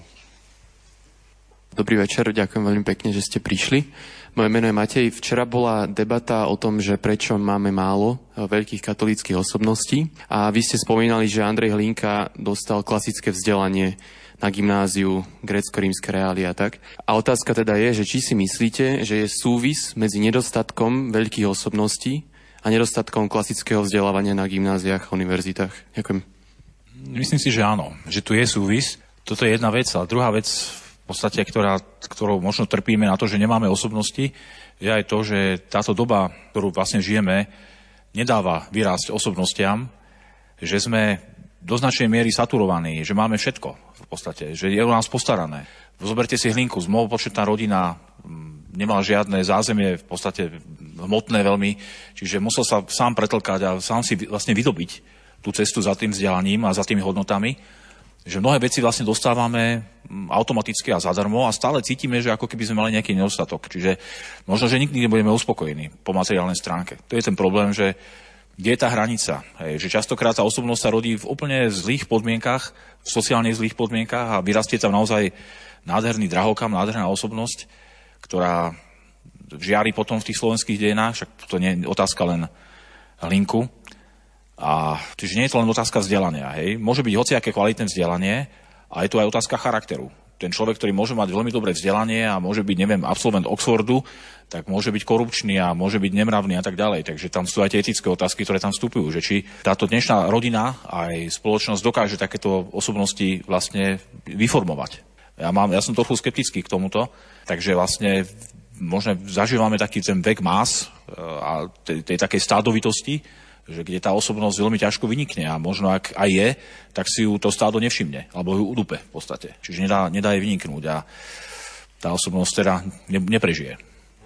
Dobrý večer, ďakujem veľmi pekne, že ste prišli. Moje meno je Matej. Včera bola debata o tom, že prečo máme málo veľkých katolíckych osobností. A vy ste spomínali, že Andrej Hlinka dostal klasické vzdelanie na gymnáziu, grécko-rímske reálie a tak. A otázka teda je, že či si myslíte, že je súvis medzi nedostatkom veľkých osobností a nedostatkom klasického vzdelávania na gymnáziách a univerzitách? Ďakujem. Myslím si, že áno, že tu je súvis. Toto je jedna vec, ale druhá vec v podstate, ktorou možno trpíme na to, že nemáme osobnosti, je aj to, že táto doba, ktorú vlastne žijeme, nedáva vyrásť osobnostiam, že sme do značnej miery saturovaní, že máme všetko v podstate, že je o nás postarané. Zoberte si Hlinku, mnohopočetná rodina, nemal žiadne zázemie, v podstate hmotné veľmi, čiže musel sa sám pretlkať a sám si vlastne vydobiť tú cestu za tým vzdelaním a za tými hodnotami, že mnohé veci vlastne dostávame automaticky a zadarmo a stále cítime, že ako keby sme mali nejaký nedostatok. Čiže možno, že nikdy nebudeme uspokojení po materiálnej stránke. To je ten problém, že kde je tá hranica. Že častokrát tá osobnosť sa rodí v úplne zlých podmienkach, v sociálne zlých podmienkach a vyrastie tam naozaj nádherný drahokam, nádherná osobnosť, ktorá žiari potom v tých slovenských dejinách, však to nie je otázka len Hlinku. A čiže nie je to len otázka vzdelania. Hej. Môže byť hociaké kvalitné vzdelanie a je tu aj otázka charakteru. Ten človek, ktorý môže mať veľmi dobré vzdelanie a môže byť, absolvent Oxfordu, tak môže byť korupčný a môže byť nemravný a tak ďalej. Takže tam sú aj tie etické otázky, ktoré tam vstupujú. Že či táto dnešná rodina aj spoločnosť dokáže takéto osobnosti vlastne vyformovať. Ja som trochu skeptický k tomuto, takže vlastne možno zažívame taký ten vek más a tej takej stádovitosti, že kde tá osobnosť veľmi ťažko vynikne a možno ak aj je, tak si ju to stádo nevšimne, alebo ju udupe v podstate. Čiže nedá jej vyniknúť a tá osobnosť teda neprežije.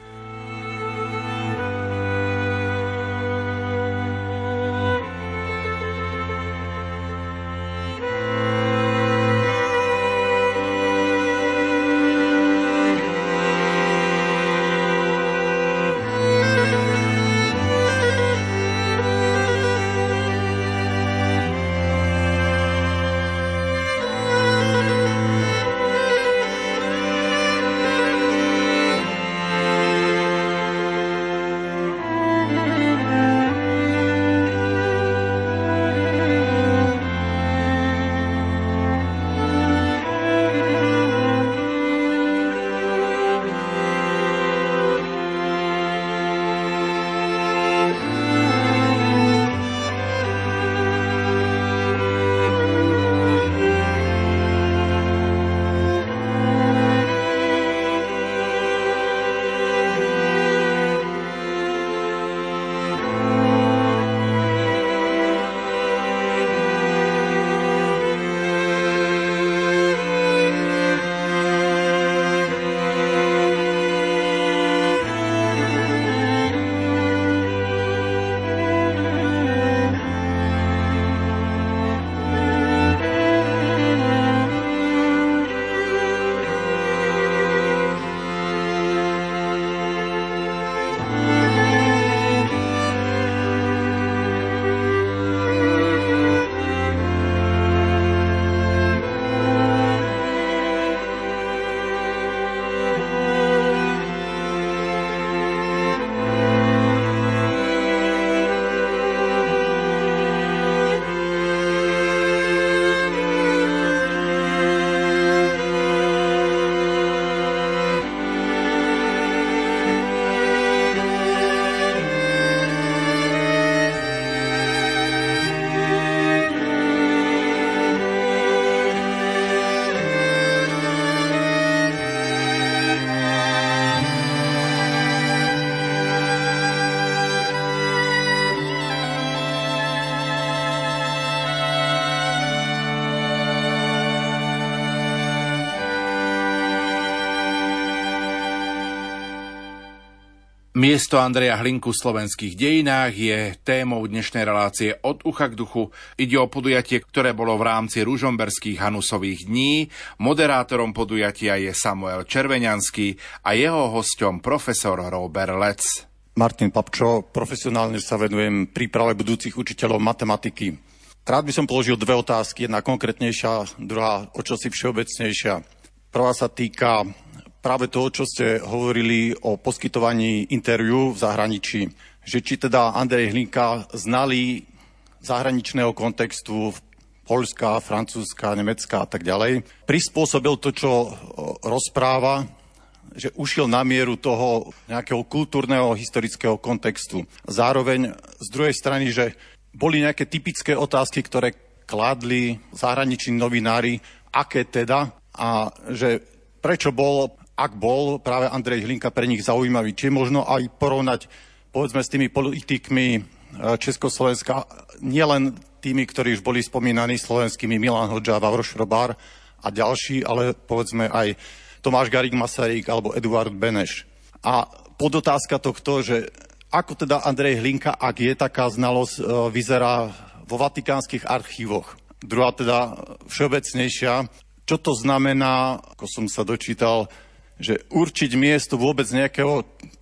Miesto Andreja Hlinku v slovenských dejinách je témou dnešnej relácie Od ucha k duchu. Ide o podujatie, ktoré bolo v rámci ružomberských Hanusových dní. Moderátorom podujatia je Samuel Červeňanský a jeho hosťom profesor Robert Lec. Martin Papčo, profesionálne sa venujem príprave budúcich učiteľov matematiky. Rád by som položil dve otázky, jedna konkrétnejšia, druhá o čosi všeobecnejšia. Prvá sa týka práve toho, čo ste hovorili o poskytovaní interviu v zahraničí. Že či teda Andrej Hlinka znali zahraničného kontextu Poľska, Francúzska, Nemecka a tak ďalej. Prispôsobil to, čo rozpráva, že ušiel na mieru toho nejakého kultúrneho, historického kontextu. Zároveň z druhej strany, že boli nejaké typické otázky, ktoré kládli zahraniční novinári, aké teda, a že prečo bol, ak bol práve Andrej Hlinka pre nich zaujímavý, či možno aj porovnať povedzme s tými politikmi Československa, nielen tými, ktorí už boli spomínaní slovenskými, Milan Hodža, Vavroš Robár a ďalší, ale povedzme aj Tomáš Garrigue Masaryk alebo Eduard Beneš. A podotázka tohto, že ako teda Andrej Hlinka, ak je taká znalosť, vyzerá vo vatikánskych archívoch. Druhá teda všeobecnejšia, čo to znamená, ako som sa dočítal, že určiť miesto vôbec nejakého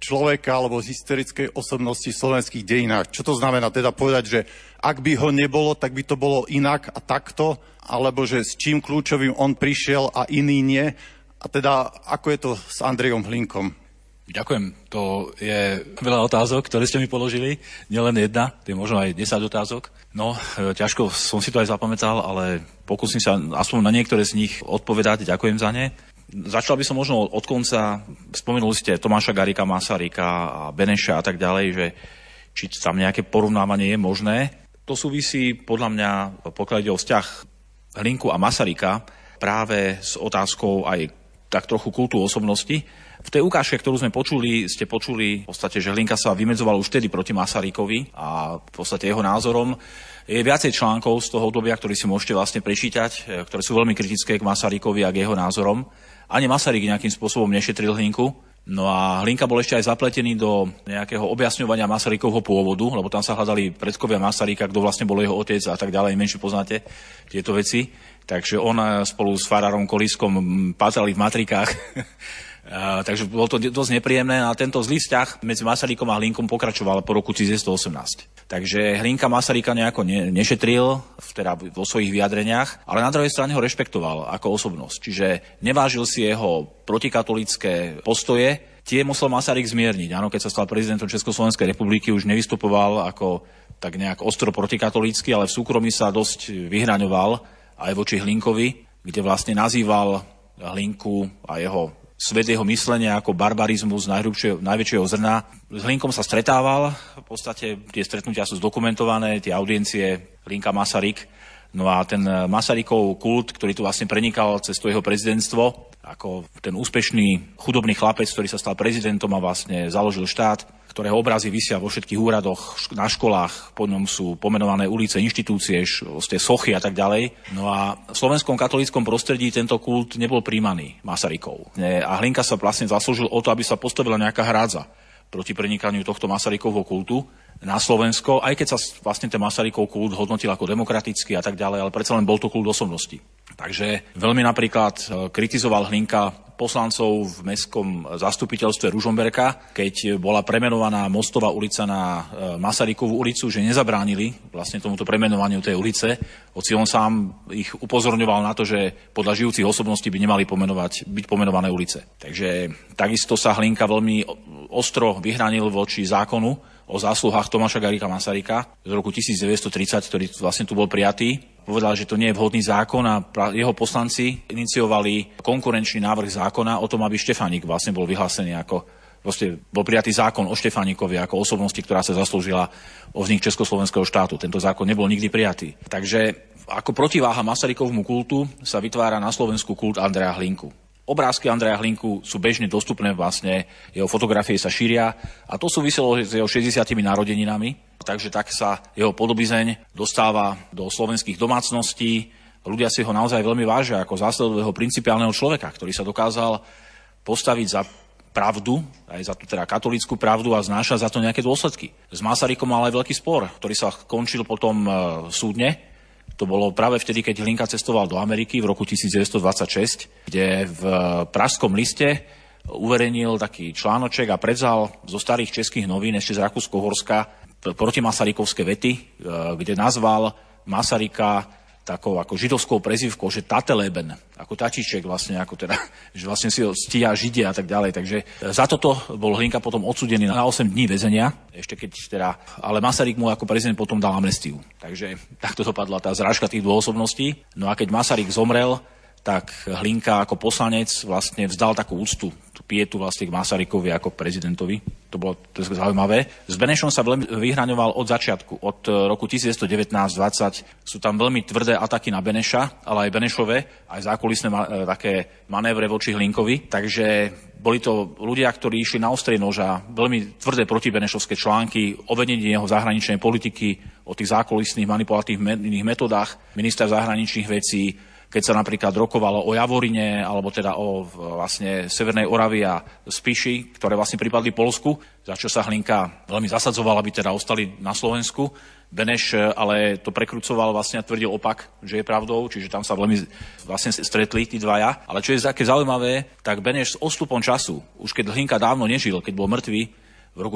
človeka alebo z historickej osobnosti v slovenských dejinách. Čo to znamená teda povedať, že ak by ho nebolo, tak by to bolo inak a takto, alebo že s čím kľúčovým on prišiel a iný nie? A teda ako je to s Andrejom Hlinkom? Ďakujem. To je veľa otázok, ktoré ste mi položili. Nielen jedna, to je možno aj 10 otázok. No, ťažko som si to aj zapamätal, ale pokúsim sa aspoň na niektoré z nich odpovedať. Ďakujem za ne. Začal by som možno od konca. Spomenuli ste Tomáša Garrigua, Masaryka a Beneša a tak ďalej, že či tam nejaké porovnávanie je možné. To súvisí podľa mňa, pokiaľ ide o vzťah Hlinku a Masaryka, práve s otázkou aj tak trochu kultu osobnosti. V tej ukážke, ktorú sme počuli, ste počuli v podstate, že Hlinka sa vymedzoval už vtedy proti Masarykovi a v podstate jeho názorom. Je viacej článkov z toho obdobia, ktorý si môžete vlastne prečítať, ktoré sú veľmi kritické k Masarykovi a k jeho názorom. Ani Masaryk nejakým spôsobom nešetril Hlinku. No a Hlinka bol ešte aj zapletený do nejakého objasňovania Masarykovho pôvodu, lebo tam sa hľadali predkovia Masaryka, kto vlastne bol jeho otec a tak ďalej, menšie poznáte tieto veci. Takže on spolu s farárom Kolískom pátrali v matrikách. Takže bolo to dosť nepríjemné a tento zlý vzťah medzi Masarykom a Hlinkom pokračoval po roku 1918. Takže Hlinka Masaryka nejako nešetril teda vo svojich vyjadreniach, ale na druhej strane ho rešpektoval ako osobnosť. Čiže nevážil si jeho protikatolické postoje. Tie musel Masaryk zmierniť. Áno, keď sa stal prezidentom Československej republiky, už nevystupoval ako tak nejak ostro protikatolícky, ale v súkromí sa dosť vyhraňoval aj voči Hlinkovi, kde vlastne nazýval Hlinku a svet jeho myslenia ako barbarizmus najväčšieho zrna. S Hlinkom sa stretával, v podstate tie stretnutia sú zdokumentované, tie audiencie Hlinka Masaryk. No a ten Masarykov kult, ktorý tu vlastne prenikal cez to jeho prezidentstvo, ako ten úspešný chudobný chlapec, ktorý sa stal prezidentom a vlastne založil štát, ktorého obrazy visia vo všetkých úradoch, na školách, po ňom sú pomenované ulice, inštitúcie, sochy a tak ďalej. No a v slovenskom katolíckom prostredí tento kult nebol príjmaný Masarykov. A Hlinka sa vlastne zaslúžil o to, aby sa postavila nejaká hrádza proti prenikaniu tohto Masarykovho kultu na Slovensko, aj keď sa vlastne ten Masarykov kult hodnotil ako demokratický a tak ďalej, ale predsa len bol to kult osobnosti. Takže veľmi napríklad kritizoval Hlinka poslancov v mestskom zastupiteľstve Ružomberka, keď bola premenovaná Mostová ulica na Masarykovú ulicu, že nezabránili vlastne tomuto premenovaniu tej ulice, hoci on sám ich upozorňoval na to, že podľa žijúcich osobností by nemali byť pomenované ulice. Takže takisto sa Hlinka veľmi ostro vyhranil voči zákonu o zásluhách Tomáša Garrigua Masaryka z roku 1930, ktorý vlastne tu bol prijatý. Povedal, že to nie je vhodný zákon a jeho poslanci iniciovali konkurenčný návrh zákona o tom, aby Štefánik vlastne bol vyhlásený ako bol prijatý zákon o Štefánikovi ako osobnosti, ktorá sa zaslúžila o vznik Československého štátu. Tento zákon nebol nikdy prijatý. Takže ako protiváha Masarykovmu kultu sa vytvára na Slovensku kult Andreja Hlinku. Obrázky Andreja Hlinku sú bežne dostupné, vlastne jeho fotografie sa šíria a to súviselo s jeho 60. narodeninami, takže tak sa jeho podobizeň dostáva do slovenských domácností. Ľudia si ho naozaj veľmi vážia ako zásledového principiálneho človeka, ktorý sa dokázal postaviť za pravdu, aj za tú teda katolícku pravdu a znáša za to nejaké dôsledky. S Masarykom mal aj veľký spor, ktorý sa končil potom súdne. To bolo práve vtedy, keď Hlinka cestoval do Ameriky v roku 1926, kde v Pražskom liste uverejnil taký článoček a prevzal zo starých českých novín ešte z Rakúsko-Horska protimasarykovské vety, kde nazval Masaryka takou ako židovskou prezývkou, že Tatleben, ako tačiček vlastne, ako teda, že vlastne si ho stíha Židia a tak ďalej. Takže za toto bol Hlinka potom odsúdený na 8 dní väzenia, ešte keď teda, ale Masaryk mu ako prezident potom dal amnestiu. Takže takto dopadla tá zrážka tých dvoch osobností. No a keď Masaryk zomrel, tak Hlinka ako poslanec vlastne vzdal takú úctu, tú pietu vlastne k Masarykovi ako prezidentovi. To bolo zaujímavé. S Benešom sa veľmi vyhraňoval od začiatku. Od roku 1919-20 sú tam veľmi tvrdé ataky na Beneša, ale aj Benešove, aj zákulisné také manévre voči Hlinkovi. Takže boli to ľudia, ktorí išli na ostrej noža, veľmi tvrdé protibenešovské články, obvinenie jeho zahraničnej politiky, o tých zákulisných manipulatívnych metodách ministra zahraničných vecí, keď sa napríklad rokovalo o Javorine, alebo teda o vlastne Severnej Oravi a Spiši, ktoré vlastne pripadli Poľsku, za čo sa Hlinka veľmi zasadzoval, aby teda ostali na Slovensku. Beneš ale to prekrucoval vlastne a tvrdil opak, že je pravdou, čiže tam sa veľmi vlastne stretli tí dvaja. Ale čo je také zaujímavé, tak Beneš s odstupom času, už keď Hlinka dávno nežil, keď bol mŕtvý, v roku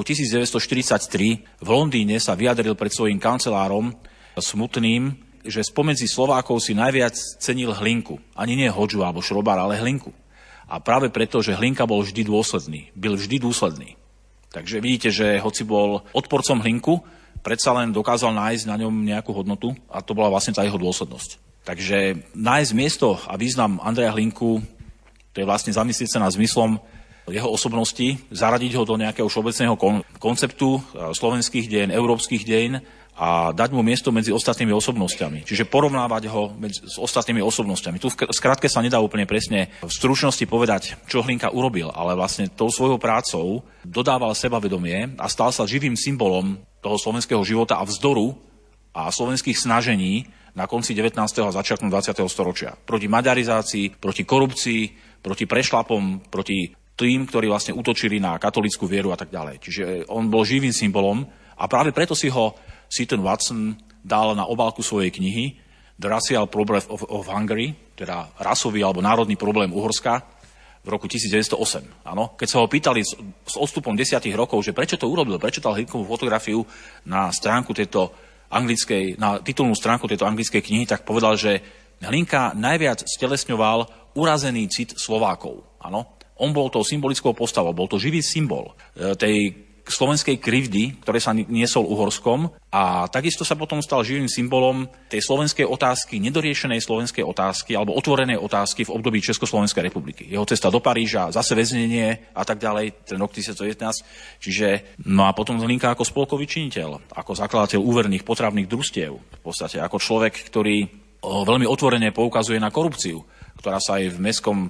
1943 v Londýne sa vyjadril pred svojím kancelárom smutným, že spomedzi Slovákov si najviac cenil Hlinku. Ani nie Hodžu alebo Šrobára, ale Hlinku. A práve preto, že Hlinka bol vždy dôsledný. Byl vždy dôsledný. Takže vidíte, že hoci bol odporcom Hlinku, predsa len dokázal nájsť na ňom nejakú hodnotu a to bola vlastne tá jeho dôslednosť. Takže nájsť miesto a význam Andreja Hlinku, to je vlastne zamyslieť sa nad zmyslom jeho osobnosti, zaradiť ho do nejakého všeobecného konceptu slovenských dejín, európskych dejín a dať mu miesto medzi ostatnými osobnostiami. Čiže porovnávať ho s ostatnými osobnostiami. Tu v skratke sa nedá úplne presne v stručnosti povedať, čo Hlinka urobil, ale vlastne tou svojou prácou dodával sebavedomie a stal sa živým symbolom toho slovenského života a vzdoru a slovenských snažení na konci 19. a začiatku 20. storočia. Proti maďarizácii, proti korupcii, proti prešlapom, proti tým, ktorí vlastne útočili na katolícku vieru a tak ďalej. Čiže on bol živým symbolom a práve preto si ho Seton Watson dal na obálku svojej knihy The Racial Problem of Hungary, teda rasový alebo národný problém Uhorska v roku 1908. Áno? Keď sa ho pýtali s odstupom 10 rokov, že prečo to urobil, prečo dal Hlinkovú fotografiu na stránku tejto anglickej, na titulnú stránku tejto anglickej knihy, tak povedal, že Hlinka najviac stelesňoval urazený cit Slovákov. Áno? On bol tou symbolickou postavou, bol to živý symbol tej slovenskej krivdy, ktoré sa niesol Uhorskom a takisto sa potom stal živým symbolom tej slovenskej otázky, nedoriešenej slovenskej otázky alebo otvorenej otázky v období Československej republiky. Jeho cesta do Paríža, zase väznenie a tak ďalej, ten rok 1919. Čiže, no a potom Hlinka ako spolkový činiteľ, ako zakladateľ úverných potravných družstiev, v podstate ako človek, ktorý veľmi otvorene poukazuje na korupciu, ktorá sa aj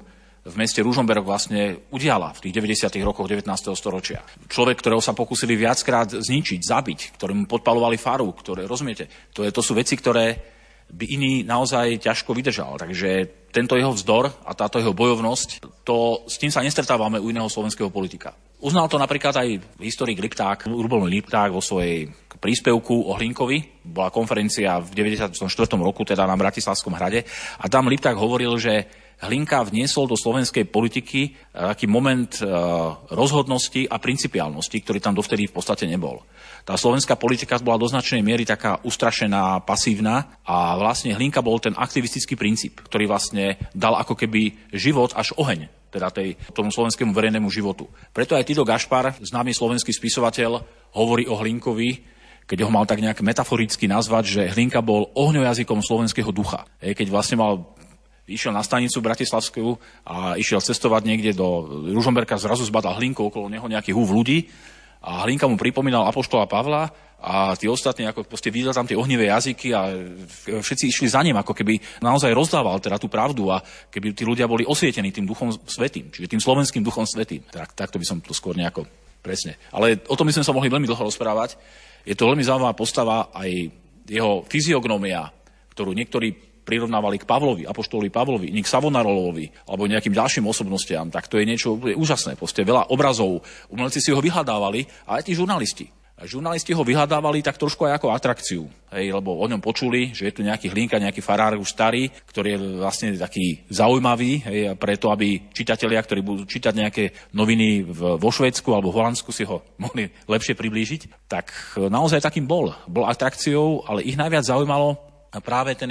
v meste Ružomberok vlastne udiala v tých 90. rokoch 19. storočia. Človek, ktorého sa pokúsili viackrát zničiť, zabiť, ktorému podpalovali faru, ktoré, rozumiete, to sú veci, ktoré by iný naozaj ťažko vydržal. Takže tento jeho vzdor a táto jeho bojovnosť, s tým sa nestretávame u iného slovenského politika. Uznal to napríklad aj historik Lipták, Ľubomír Lipták vo svojej príspevku o Hlinkovi. Bola konferencia v 94. roku, teda na Bratislavskom hrade. A tam Lipták hovoril, že Hlinka vniesol do slovenskej politiky taký moment rozhodnosti a principiálnosti, ktorý tam dovtedy v podstate nebol. Tá slovenská politika bola do značnej miery taká ustrašená, pasívna a vlastne Hlinka bol ten aktivistický princíp, ktorý vlastne dal ako keby život až oheň, teda tomu slovenskému verejnému životu. Preto aj Tito Gašpar, známy slovenský spisovateľ, hovorí o Hlinkovi, keď ho mal tak nejak metaforicky nazvať, že Hlinka bol ohňojazykom slovenského ducha. Keď vlastne išiel na stanicu bratislavskú a išiel cestovať niekde do Ružomberka, zrazu zbadal Hlinku, okolo neho nejaký húv ľudí a Hlinka mu pripomínal apoštola Pavla a tí ostatní, ako proste videl tam tie ohnivé jazyky a všetci išli za ním, ako keby naozaj rozdával teda tú pravdu a keby tí ľudia boli osvietení tým duchom svätým, čiže tým slovenským duchom svätým. Takto by som to skôr nejako presne. Ale o tom by sme sa mohli veľmi dlho rozprávať. Je to veľmi zaujímavá postava, aj jeho fyziognomia, ktorú niektorí prirovnávali k Pavlovi, apoštolovi Pavlovi, nie k Savonarolovi alebo nejakým ďalším osobnostiam, tak to je niečo úžasné. Proste veľa obrazov, umelci si ho vyhľadávali, ale aj tí žurnalisti. A žurnalisti ho vyhľadávali tak trošku aj ako atrakciu, lebo o ňom počuli, že je tu nejaký Hlinka, nejaký farár už starý, ktorý je vlastne taký zaujímavý, preto aby čitatelia, ktorí budú čítať nejaké noviny vo Švédsku alebo v Holandsku, si ho mohli lepšie priblížiť. Tak naozaj takým bol atrakciou, ale ich najviac zaujímalo práve tie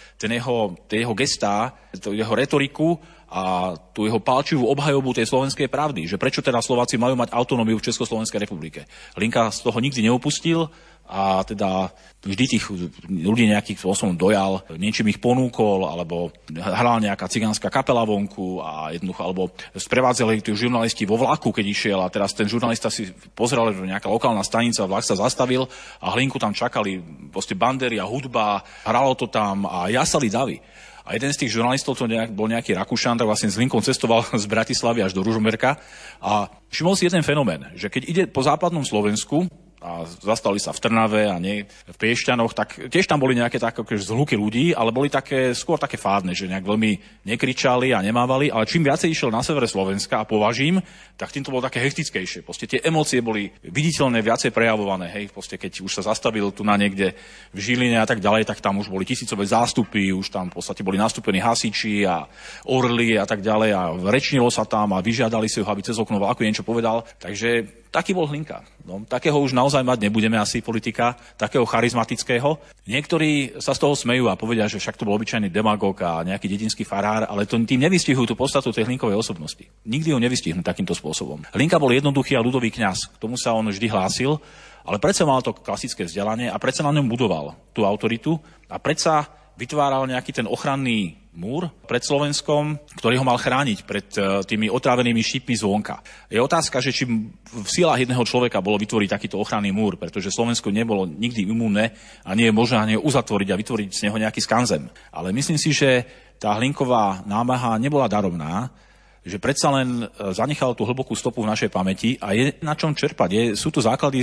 jeho gestá, jeho retoriku a tú jeho pálčivú obhajobu tej slovenskej pravdy, že prečo teda Slováci majú mať autonómiu v Československej republike. Hlinka z toho nikdy neupustil a teda vždy tých ľudí nejakých spôsobom dojal, niečím ich ponúkol, alebo hral nejaká cigánska kapela vonku a jednoducho, alebo sprevádzali tí žurnalisti vo vlaku, keď išiel a teraz ten žurnalista si pozrel, že nejaká lokálna stanica, vlak sa zastavil a Hlinku tam čakali proste bandery a hudba, hralo to tam a jasali davy. A jeden z tých žurnalistov, to bol nejaký Rakúšan, tak vlastne s Hlinkom cestoval z Bratislavy až do Ružomberka a všimol si jeden fenomén, že keď ide po západnom Slovensku, a zastali sa v Trnave a nie v Piešťanoch, tak tiež tam boli nejaké také zhluky ľudí, ale boli skôr také fádne, že nejak veľmi nekričali a nemávali, ale čím viacej išiel na severe Slovenska a považím, tak tým to bolo také hektickejšie. Proste tie emócie boli viditeľné, viacej prejavované, hej, proste keď už sa zastavil tu na niekde v Žiline a tak ďalej, tak tam už boli tisícové zástupy, už tam v podstate boli nastúpení hasiči a orly a tak ďalej a rečnilo sa tam a vyžiadali si ho, aby cez okno vlaku niečo povedal. Takže taký bol Hlinka. No, takého už naozaj mať nebudeme asi politika, takého charizmatického. Niektorí sa z toho smejú a povedia, že však to bol obyčajný demagóg a nejaký dedinský farár, ale tým nevystihujú tú podstatu tej Hlinkovej osobnosti. Nikdy ho nevystihnú takýmto spôsobom. Hlinka bol jednoduchý a ľudový kňaz. K tomu sa on vždy hlásil, ale predsa mal to klasické vzdelanie a predsa na ňom budoval tú autoritu a predsa vytváral nejaký ten ochranný múr pred Slovenskom, ktorý ho mal chrániť pred tými otrávenými šípmi zvonka. Je otázka, že či v silách jedného človeka bolo vytvoriť takýto ochranný múr, pretože Slovensko nebolo nikdy imúnne a nie je možné ani uzatvoriť a vytvoriť z neho nejaký skanzen. Ale myslím si, že tá Hlinková námaha nebola daromná, že predsa len zanechal tú hlbokú stopu v našej pamäti a je na čom čerpať. Sú to základy,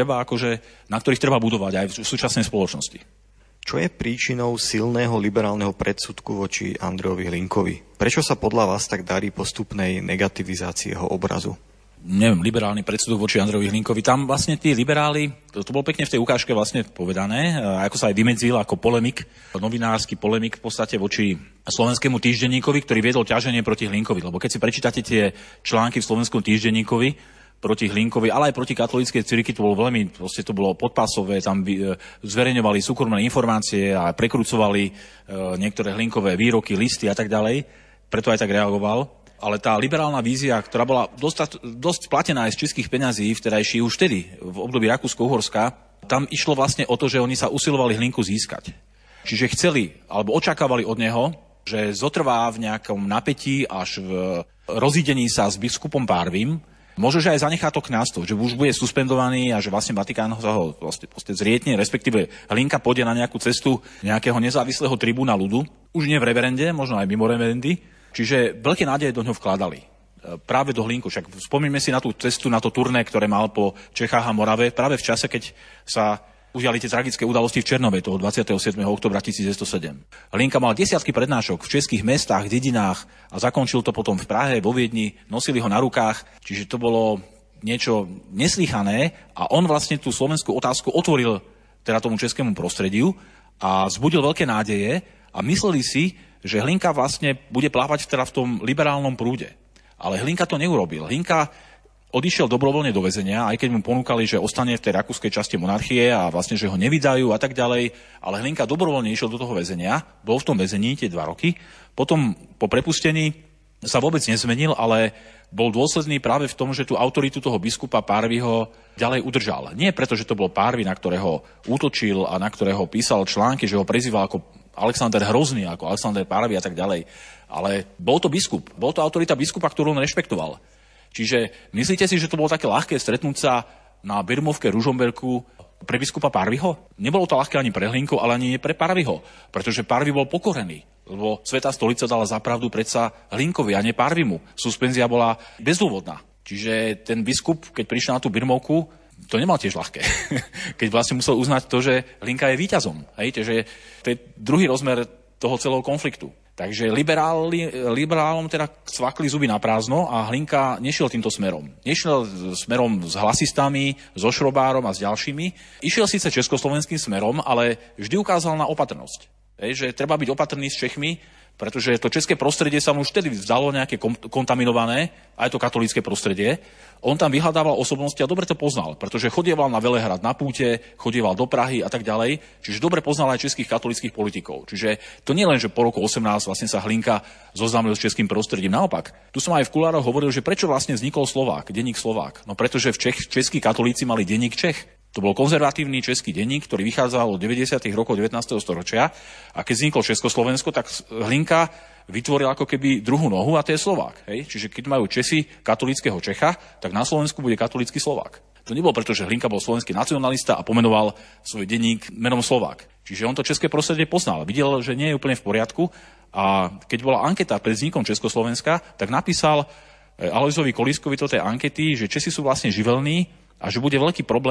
na ktorých treba budovať aj v súčasnej spoločnosti. Čo je príčinou silného liberálneho predsudku voči Andrejovi Hlinkovi? Prečo sa podľa vás tak darí postupnej negativizácii jeho obrazu? Neviem, liberálny predsudok voči Andrejovi Hlinkovi. Tam vlastne tí liberáli, to bolo pekne v tej ukážke vlastne povedané, ako sa aj vymedzil ako polemik, novinársky polemik v podstate voči Slovenskému týždenníkovi, ktorý viedol ťaženie proti Hlinkovi. Lebo keď si prečítate tie články v Slovenskom týždenníkovi proti Hlinkovi, ale aj proti katolíckej cirkvi, to bolo veľmi, proste to bolo podpásové, tam zverejňovali súkromné informácie a prekrúcovali niektoré Hlinkové výroky, listy a tak ďalej. Preto aj tak reagoval. Ale tá liberálna vízia, ktorá bola dosť platená aj z českých peňazí vtedajších, už vtedy, v období Rakúsko-Uhorska, tam išlo vlastne o to, že oni sa usilovali Hlinku získať. Čiže chceli, alebo očakávali od neho, že zotrvá v nejakom napätí až v rozídení sa s biskupom Párvym. Možno, že aj zanechá to kňazstvo, že už bude suspendovaný a že vlastne Vatikán ho zrietne, respektíve Hlinka pôjde na nejakú cestu nejakého nezávislého tribúna ľudu, už nie v reverende, možno aj mimo reverendy. Čiže veľké nádeje do ňoho vkladali. Práve do Hlinku. Však spomíname si na tú cestu, na to turné, ktoré mal po Čechách a Morave, práve v čase, keď sa udiali tie tragické udalosti v Černove toho 27. októbra 1907. Hlinka mal desiatky prednášok v českých mestách, dedinách a zakončil to potom v Prahe, vo Viedni, nosili ho na rukách, čiže to bolo niečo neslýchané a on vlastne tú slovenskú otázku otvoril teda tomu českému prostrediu a vzbudil veľké nádeje a mysleli si, že Hlinka vlastne bude plávať teda v tom liberálnom prúde. Ale Hlinka to neurobil. Hlinka odišiel dobrovoľne do väzenia, aj keď mu ponúkali, že ostane v tej rakúskej časti monarchie a vlastne, že ho nevydajú a tak ďalej. Ale Hlinka dobrovoľne išiel do toho väzenia, bol v tom väzení tie 2 roky. Potom po prepustení sa vôbec nezmenil, ale bol dôsledný práve v tom, že tú autoritu toho biskupa Párvyho ďalej udržal. Nie preto, že to bol Párvy, na ktorého útočil a na ktorého písal články, že ho prezýval ako Alexander Hrozný, ako Alexander Párvy a tak ďalej. Ale bol to biskup, bol to autorita biskupa, ktorú on rešpektoval. Čiže myslíte si, že to bolo také ľahké stretnúť sa na Birmovke Ružomberku pre biskupa Párvyho? Nebolo to ľahké ani pre Hlinku, ale ani pre Párvyho, pretože Párvy bol pokorený, lebo Svätá stolica dala za pravdu predsa Hlinkovi a nie Párvymu. Suspenzia bola bezdôvodná. Čiže ten biskup, keď prišiel na tú Birmovku, to nemal tiež ľahké. Keď vlastne musel uznať to, že Hlinka je víťazom. Čiže to je druhý rozmer toho celého konfliktu. Takže liberálom teda cvakli zuby na prázdno a Hlinka nešiel týmto smerom. Nešiel smerom s hlasistami, so Šrobárom a s ďalšími. Išiel síce československým smerom, ale vždy ukázal na opatrnosť. Že treba byť opatrný s Čechmi, pretože to české prostredie sa mu už vtedy vzdalo nejaké kontaminované, aj to katolícke prostredie. On tam vyhľadával osobnosti a dobre to poznal, pretože chodieval na Velehrad na Púte, chodieval do Prahy a tak ďalej, čiže dobre poznal aj českých katolíckych politikov. Čiže to nie len, že po roku 18 vlastne sa Hlinka zoznámil s českým prostredím. Naopak, tu som aj v kulároch hovoril, že prečo vlastne vznikol Slovák, denník Slovák. No pretože českí katolíci mali denník Čech. To bol konzervatívny český denník, ktorý vychádzal od 90. rokov 19. storočia a keď vzniklo Československo, tak Hlinka vytvoril ako keby druhú nohu a to je Slovák. Čiže keď majú Česi katolíckeho Čecha, tak na Slovensku bude katolícky Slovák. To nebolo preto, že Hlinka bol slovenský nacionalista a pomenoval svoj denník menom Slovák. Čiže on to české prostredie poznal. Videl, že nie je úplne v poriadku a keď bola anketa pred vznikom Československa, tak napísal Alojzovi Kolískovi do tej ankety, že Česi sú vlastne živelní a že bude veľký problém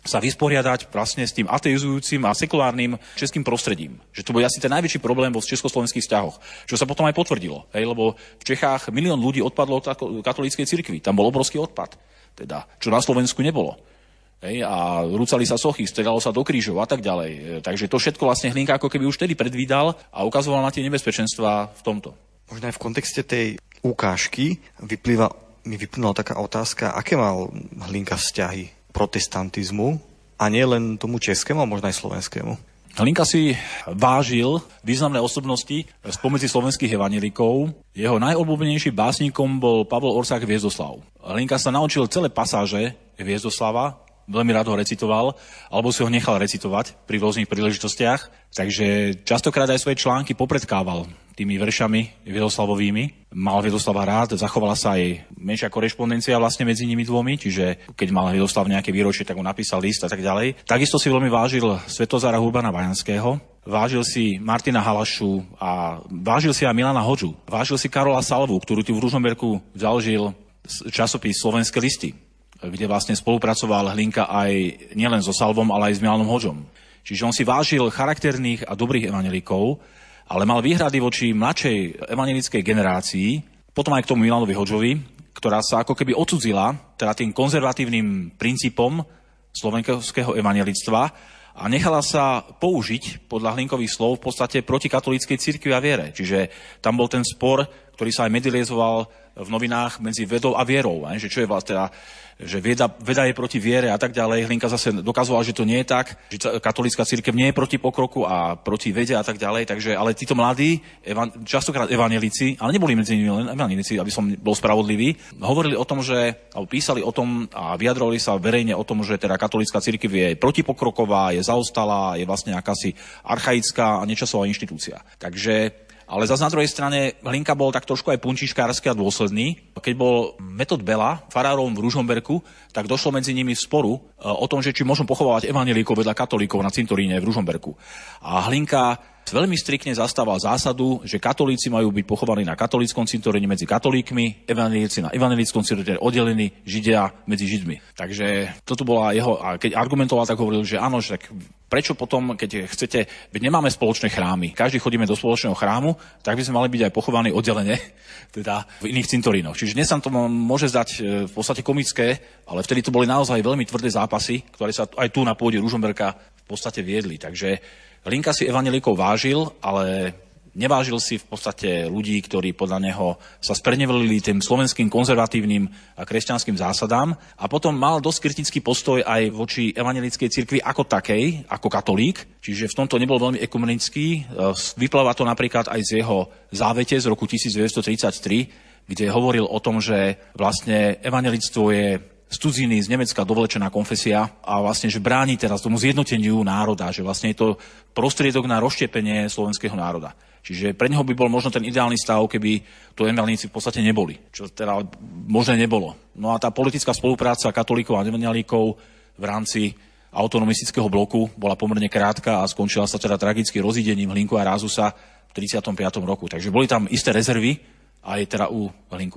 sa vysporiadať vlastne s tým ateizujúcim a sekulárnym českým prostredím. Že to bol asi ten najväčší problém vo československých vzťahoch, čo sa potom aj potvrdilo. Lebo v Čechách 1 milión ľudí odpadlo od katolíckej cirkvi. Tam bol obrovský odpad, teda, čo na Slovensku nebolo. A rúcali sa sochy, strieľalo sa do krížov a tak ďalej. Takže to všetko vlastne Hlinka ako keby už vtedy predvídal a ukazoval na tie nebezpečenstvá v tomto. Možno aj v kontexte tej ukážky mi vyplynula taká otázka, aké mal Hlinka vzťahy protestantizmu a nie len tomu českému, a možno aj slovenskému. Hlinka si vážil významné osobnosti spomedzi slovenských evanjelikov. Jeho najobľúbenejším básnikom bol Pavol Orsák Hviezdoslav. Hlinka sa naučil celé pasáže Hviezdoslava, veľmi rád ho recitoval, alebo si ho nechal recitovať pri rôznych príležitostiach. Takže častokrát aj svoje články popredkával tými veršami Hviezoslavovými. Mal Hviezdoslava rád, zachovala sa aj menšia korešpondencia vlastne medzi nimi dvomi, čiže keď mal Hviezdoslav nejaké výročie, tak mu napísal list a tak ďalej. Takisto si veľmi vážil Svätozára Urbana Vajanského, vážil si Martina Halašu a vážil si aj Milana Hodžu. Vážil si Karola Salvu, ktorú tu v Ružomberku založil časopis Slovenské listy, kde vlastne spolupracoval Hlinka aj nielen so Salvom, ale aj s Milanom Hodžom. Čiže on si vážil charakterných a dobrých evanjelikov, ale mal výhrady voči mladšej evanjelickej generácii, potom aj k tomu Milanovi Hodžovi, ktorá sa ako keby odcudzila teda tým konzervatívnym princípom slovenského evanjelictva a nechala sa použiť podľa Hlinkových slov v podstate proti katolíckej cirkvi a viere. Čiže tam bol ten spor, ktorý sa aj medializoval v novinách medzi vedou a vierou, že čo je vlastne teda, že veda je proti viere a tak ďalej. Hlinka zase dokazoval, že to nie je tak, že katolícka cirkev nie je proti pokroku a proti vede a tak ďalej. Takže, ale títo mladí, častokrát evanjelici, ale neboli medzi nimi len evanjelici, aby som bol spravodlivý, hovorili o tom, alebo písali o tom a vyjadrovali sa verejne o tom, že teda katolícka cirkev je protipokroková, je zaostalá, je vlastne akási archaická a nečasová inštitúcia. Takže ale zase na druhej strane Hlinka bol tak trošku aj punčiškársky a dôsledný. Keď bol Metod Bela farárom v Ružomberku, tak došlo medzi nimi sporu o tom, že či môžu pochovávať evanjelíkov vedľa katolíkov na cintoríne v Ružomberku. A Hlinka veľmi striktne zastával zásadu, že katolíci majú byť pochovaní na katolíckom cintoríne medzi katolíkmi, evanjelíci na evanjelickom cintoríne oddelení, Židia medzi Židmi. Takže toto bola jeho, a keď argumentoval, tak hovoril, že áno, že tak prečo potom, keď chcete, veď nemáme spoločné chrámy, každý chodíme do spoločného chrámu, tak by sme mali byť aj pochovaní oddelene, teda v iných cintorínoch. Čiže dnes sa to môže zdať v podstate komické, ale vtedy to boli naozaj veľmi tvrdé zápasy, ktoré sa aj tu na pôde Ružomberka v podstate viedli. Takže Hlinka si evanjelíkov vážil, ale nevážil si v podstate ľudí, ktorí podľa neho sa sprenevelili tým slovenským konzervatívnym a kresťanským zásadám a potom mal dosť kritický postoj aj voči evanjelickej cirkvi ako takej, ako katolík, čiže v tomto nebol veľmi ekumenický. Vypláva to napríklad aj z jeho závete z roku 1933, kde hovoril o tom, že vlastne evanjelictvo je z cudziny, z Nemecka dovlečená konfesia a vlastne, že bráni teraz tomu zjednoteniu národa, že vlastne je to prostriedok na rozštiepenie slovenského národa. Čiže pre neho by bol možno ten ideálny stav, keby to evanjelíci v podstate neboli, čo teda možné nebolo. No a tá politická spolupráca katolíkov a evanjelíkov v rámci autonomistického bloku bola pomerne krátka a skončila sa teda tragickým rozídením Hlinku a Rázusa v 35. roku. Takže boli tam isté rezervy aj teda u Hlinku.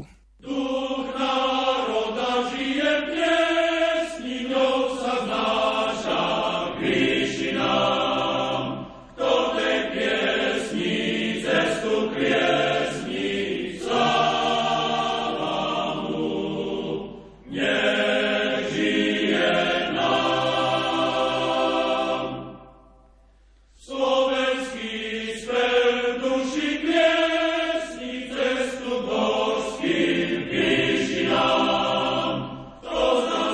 Cestu Božským píši nám, to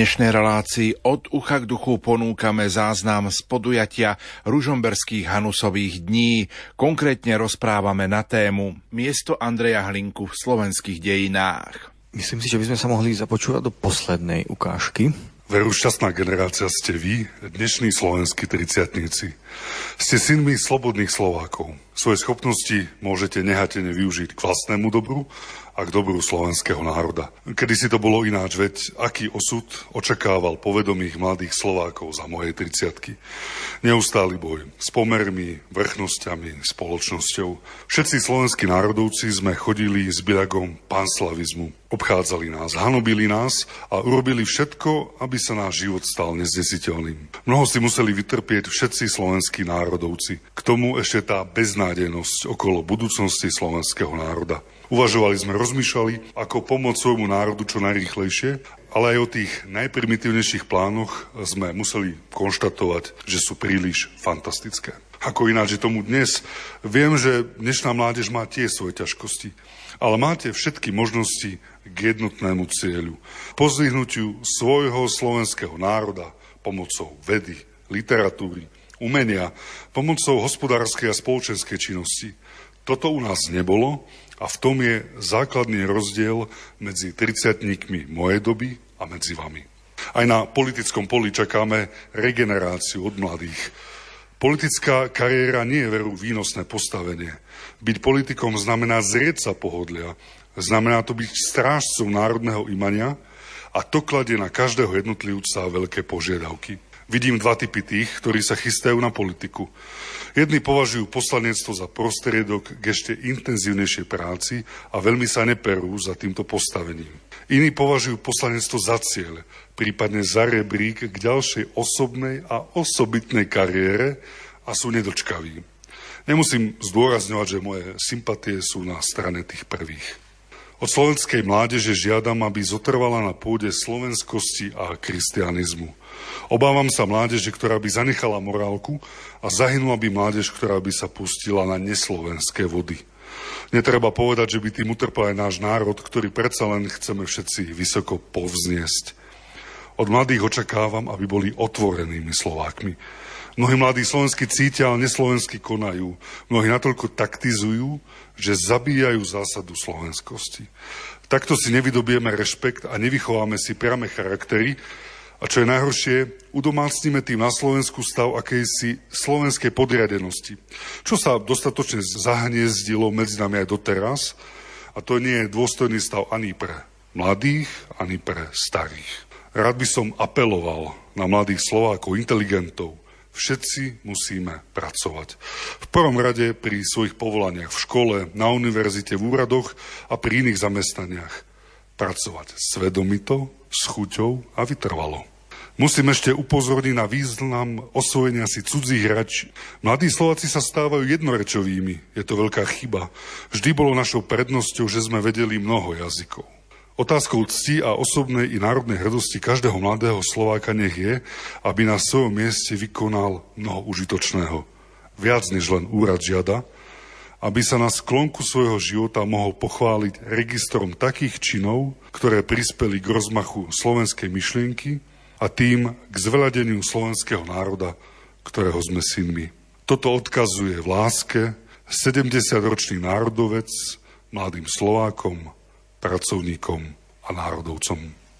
dnešnej relácii Od ucha k duchu ponúkame záznam z podujatia ružomberských Hanusových dní. Konkrétne rozprávame na tému Miesto Andreja Hlinku v slovenských dejinách. Myslím si, že by sme sa mohli započúvať do poslednej ukážky. Veru, šťastná generácia ste vy, dnešní slovenskí triciatnici. Ste synmi slobodných Slovákov. Svoje schopnosti môžete nehatene využiť k vlastnému dobru a k dobru slovenského národa. Kedy si to bolo ináč, veď aký osud očakával povedomých mladých Slovákov za mojej 30-ky. Neustály boj s pomermi, vrchnosťami, spoločnosťou. Všetci slovenskí národovci sme chodili s biľagom panslavizmu. Obchádzali nás, hanobili nás a urobili všetko, aby sa náš život stal neznesiteľným. Mnoho si museli vytrpieť všetci slovenskí národovci. K tomu ešte tá beznádejnosť okolo budúcnosti slovenského národa. Uvažovali sme, rozmýšľali, ako pomôcť svojmu národu čo najrýchlejšie, ale aj o tých najprimitívnejších plánoch sme museli konštatovať, že sú príliš fantastické. Ako ináč je tomu dnes. Viem, že dnešná mládež má tie svoje ťažkosti, ale máte všetky možnosti k jednotnému cieľu. Pozdvihnutiu svojho slovenského národa pomocou vedy, literatúry, umenia, pomocou hospodárskej a spoločenskej činnosti. Toto u nás nebolo a v tom je základný rozdiel medzi 30-tníkmi mojej doby a medzi vami. Aj na politickom poli čakáme regeneráciu od mladých. Politická kariéra nie je veru výnosné postavenie. Byť politikom znamená zrieť sa pohodlia, znamená to byť strážcom národného imania a to kladie na každého jednotlivca veľké požiadavky. Vidím dva typy tých, ktorí sa chystajú na politiku. Jedni považujú poslanectvo za prostriedok k ešte intenzívnejšej práci a veľmi sa neperú za týmto postavením. Iní považujú poslanectvo za cieľ, prípadne za rebrík k ďalšej osobnej a osobitnej kariére a sú nedočkaví. Nemusím zdôrazňovať, že moje sympatie sú na strane tých prvých. Od slovenskej mládeže žiadam, aby zotrvala na pôde slovenskosti a kristianizmu. Obávam sa mládeže, ktorá by zanechala morálku a zahynula by mládež, ktorá by sa pustila na neslovenské vody. Netreba povedať, že by tým utrpel aj náš národ, ktorý predsa len chceme všetci vysoko povzniesť. Od mladých očakávam, aby boli otvorenými Slovákmi. Mnohí mladí slovenskí cítia, ale neslovensky konajú. Mnohí natoľko taktizujú, že zabíjajú zásadu slovenskosti. Takto si nevydobieme rešpekt a nevychováme si priame charaktery, a čo je najhoršie, udomácnime tým na Slovensku stav akejsi slovenskej podriadenosti, čo sa dostatočne zahniezdilo medzi nami aj doteraz, a to nie je dôstojný stav ani pre mladých, ani pre starých. Rád by som apeloval na mladých Slovákov, inteligentov. Všetci musíme pracovať. V prvom rade pri svojich povolaniach v škole, na univerzite, v úradoch a pri iných zamestnaniach. Pracovať svedomito, s chuťou a vytrvalo. Musím ešte upozorniť na význam osvojenia si cudzích rečí. Mladí Slováci sa stávajú jednorečovými. Je to veľká chyba. Vždy bolo našou prednosťou, že sme vedeli mnoho jazykov. Otázkou cti a osobnej i národnej hrdosti každého mladého Slováka nech je, aby na svojom mieste vykonal mnoho užitočného. Viac než len úrad žiada, aby sa na sklonku svojho života mohol pochváliť registrom takých činov, ktoré prispeli k rozmachu slovenskej myšlienky a tým k zveľadeniu slovenského národa, ktorého sme synmi. Toto odkazuje v láske 70-ročný národovec mladým Slovákom, pracovníkom a národovcom.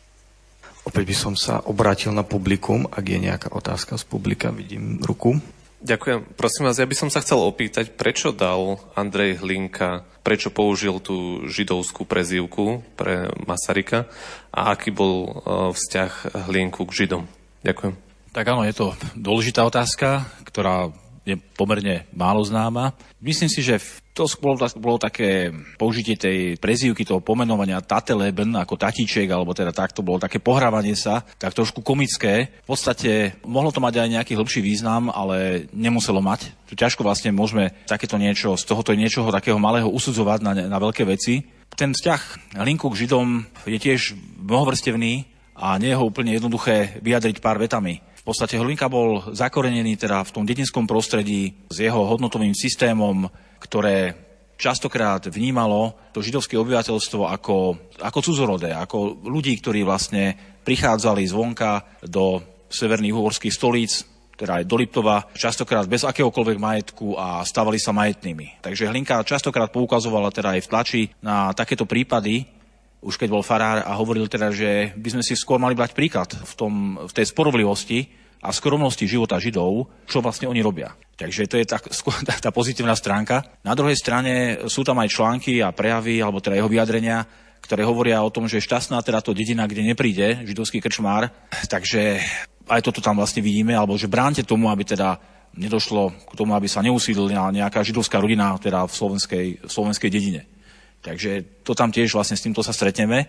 Opäť by som sa obrátil na publikum, ak je nejaká otázka z publika, vidím ruku. Ďakujem. Prosím vás, ja by som sa chcel opýtať, prečo dal Andrej Hlinka, prečo použil tú židovskú prezývku pre Masaryka a aký bol vzťah Hlinku k Židom? Ďakujem. Tak áno, je to dôležitá otázka, ktorá je pomerne málo známa. Myslím si, že to bolo také použitie tej prezývky, toho pomenovania Tateleben ako tatíček, alebo teda takto bolo také pohrávanie sa, tak trošku komické. V podstate mohlo to mať aj nejaký hĺbší význam, ale nemuselo mať. Ťažko vlastne môžeme takéto niečo, z tohoto niečoho takého malého usudzovať na veľké veci. Ten vzťah Hlinku k Židom je tiež mnohovrstevný a nie je ho úplne jednoduché vyjadriť pár vetami. V podstate Hlinka bol zakorenený teda v tom dedinskom prostredí s jeho hodnotovým systémom, ktoré častokrát vnímalo to židovské obyvateľstvo ako cudzorodé, ako ľudí, ktorí vlastne prichádzali zvonka do severných uhorských stolíc, teda aj do Liptova, častokrát bez akéhokoľvek majetku a stávali sa majetnými. Takže Hlinka častokrát poukazovala teda aj v tlači na takéto prípady, už keď bol farár, a hovoril teda, že by sme si skôr mali brať príklad v tej sporovlivosti a skromnosti života Židov, čo vlastne oni robia. Takže to je tá pozitívna stránka. Na druhej strane sú tam aj články a prejavy, alebo teda jeho vyjadrenia, ktoré hovoria o tom, že je šťastná teda to dedina, kde nepríde židovský krčmár. Takže aj toto tam vlastne vidíme, alebo že bránte tomu, aby teda nedošlo k tomu, aby sa neusídlila nejaká židovská rodina teda v slovenskej dedine. Takže to tam tiež vlastne s týmto sa stretneme.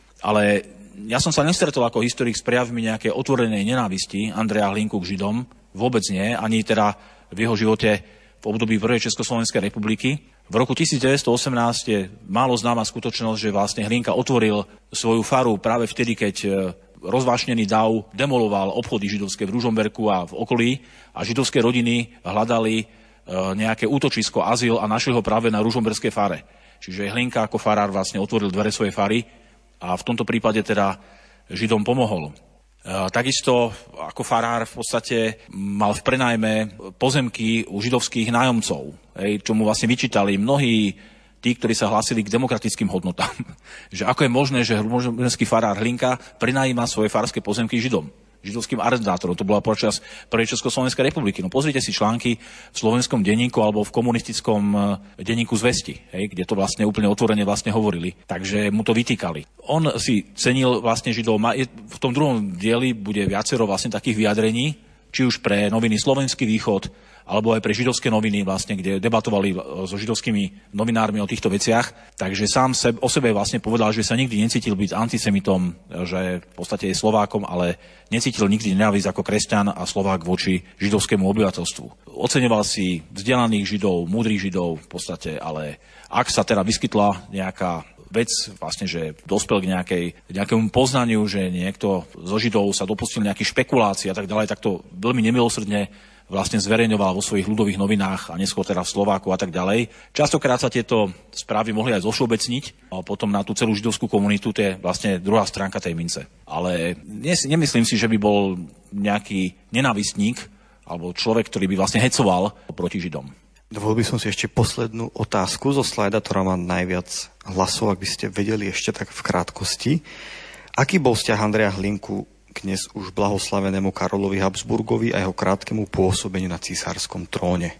Ale ja som sa nestretol ako historik s prejavmi nejakej otvorenej nenávisti Andreja Hlinku k Židom. Vôbec nie, ani teda v jeho živote v období prvej Československej republiky. V roku 1918 je málo známa skutočnosť, že vlastne Hlinka otvoril svoju faru práve vtedy, keď rozvášnený dav demoloval obchody židovské v Ružomberku a v okolí a židovské rodiny hľadali nejaké útočisko, azyl a našli ho práve na ružomberskej fare. Čiže Hlinka ako farár vlastne otvoril dvere svojej fary a v tomto prípade teda Židom pomohol. Takisto ako farár v podstate mal v prenajme pozemky u židovských nájomcov, čo mu vlastne vyčítali mnohí tí, ktorí sa hlásili k demokratickým hodnotám. Že ako je možné, že ružomberský farár Hlinka prenajíma svoje farské pozemky Židom, židovským arendátorom. To bola počas prvej Československej republiky. No pozrite si články v slovenskom denníku alebo v komunistickom denníku Zvesti, kde to vlastne úplne otvorene vlastne hovorili. Takže mu to vytýkali. On si cenil vlastne Židov. V tom druhom dieli bude viacero vlastne takých vyjadrení, či už pre noviny Slovenský východ, alebo aj pre židovské noviny, vlastne, kde debatovali so židovskými novinármi o týchto veciach. Takže sám o sebe vlastne povedal, že sa nikdy necítil byť antisemitom, že v podstate je Slovákom, ale necítil nikdy nenávisť ako kresťan a Slovák voči židovskému obyvateľstvu. Oceňoval si vzdelaných Židov, múdrych Židov v podstate, ale ak sa teda vyskytla nejaká vec, vlastne, že dospel k nejakému poznaniu, že niekto zo Židov sa dopustil nejakých špekulácií a tak ďalej, tak to veľmi nemilosrdne vlastne zverejňoval vo svojich ľudových novinách a neskôr teda v Slováku a tak ďalej. Častokrát sa tieto správy mohli aj zovšeobecniť a potom na tú celú židovskú komunitu, to je vlastne druhá stránka tej mince. Ale nemyslím si, že by bol nejaký nenávistník alebo človek, ktorý by vlastne hecoval proti Židom. Dovolil by som si ešte poslednú otázku zo slajda, ktorá má najviac hlasov, ak by ste vedeli ešte tak v krátkosti. Aký bol vzťah Andreja Hlinku k dnes už blahoslavenému Karolovi Habsburgovi a jeho krátkemu pôsobeniu na císarskom tróne?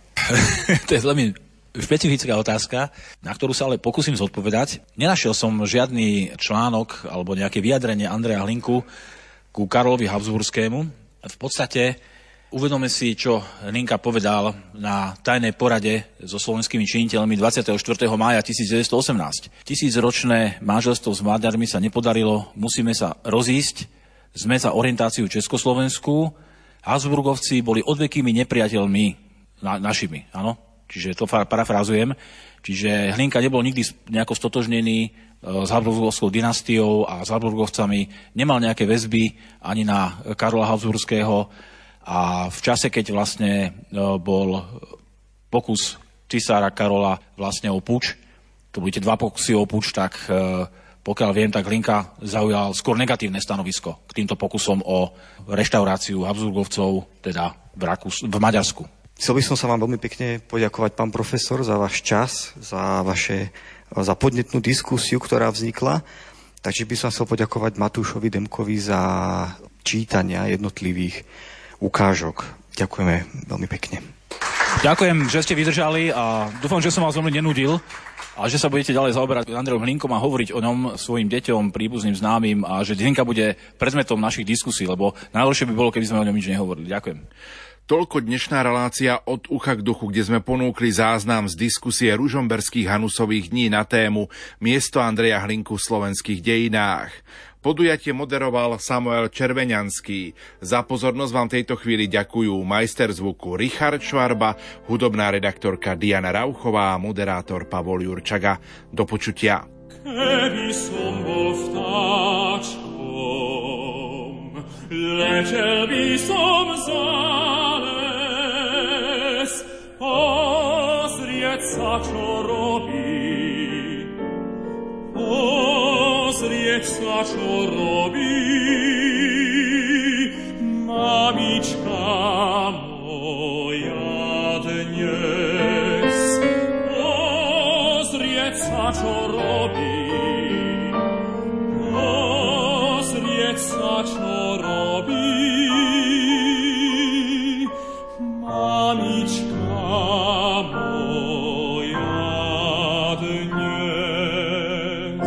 To je veľmi špecifická otázka, na ktorú sa ale pokúsim zodpovedať. Nenašiel som žiadny článok alebo nejaké vyjadrenie Andreja Hlinku ku Karolovi Habsburskému. V podstate uvedome si, čo Hlinka povedal na tajnej porade so slovenskými činiteľmi 24. mája 1918. 1000-ročné manželstvo s Maďarmi sa nepodarilo, musíme sa rozísť, sme za orientáciu Československu, Habsburgovci boli odvekými nepriateľmi našimi, áno? Čiže to parafrázujem. Čiže Hlinka nebol nikdy nejako stotožnený s Habsburgovskou dynastiou a s Habsburgovcami, nemal nejaké väzby ani na Karola Habsburského a v čase, keď vlastne bol pokus cisára Karola vlastne o puč, to boli tie dva pokusy o puč, tak pokiaľ viem, tak Hlinka zaujal skôr negatívne stanovisko k týmto pokusom o reštauráciu Habsburgovcov, teda v Maďarsku. Chcel by som sa vám veľmi pekne poďakovať, pán profesor, za váš čas, za podnetnú diskusiu, ktorá vznikla. Takže by som chcel poďakovať Matúšovi Demkovi za čítania jednotlivých ukážok. Ďakujeme veľmi pekne. Ďakujem, že ste vydržali a dúfam, že som vás veľmi nenudil a že sa budete ďalej zaoberať Andrejom Hlinkom a hovoriť o ňom svojim deťom, príbuzným, známym a že Hlinka bude predmetom našich diskusí, lebo najhoršie by bolo, keby sme o ňom nič nehovorili. Ďakujem. Toľko dnešná relácia Od ucha k duchu, kde sme ponúkli záznam z diskusie ružomberských Hanusových dní na tému Miesto Andreja Hlinku v slovenských dejinách. Podujatie moderoval Samuel Červeňanský. Za pozornosť vám tejto chvíli ďakujú majster zvuku Richard Švarba, hudobná redaktorka Diana Rauchová a moderátor Pavol Jurčaga. Do počutia. Keby som bol vtáčkom, letel by som za les, pozrieť sa, čo robí zrieca, čo robí. Mamička moja dnes, pozrieť sa, čo robí. Pozrieť sa, čo robí. Mamička moja dnes.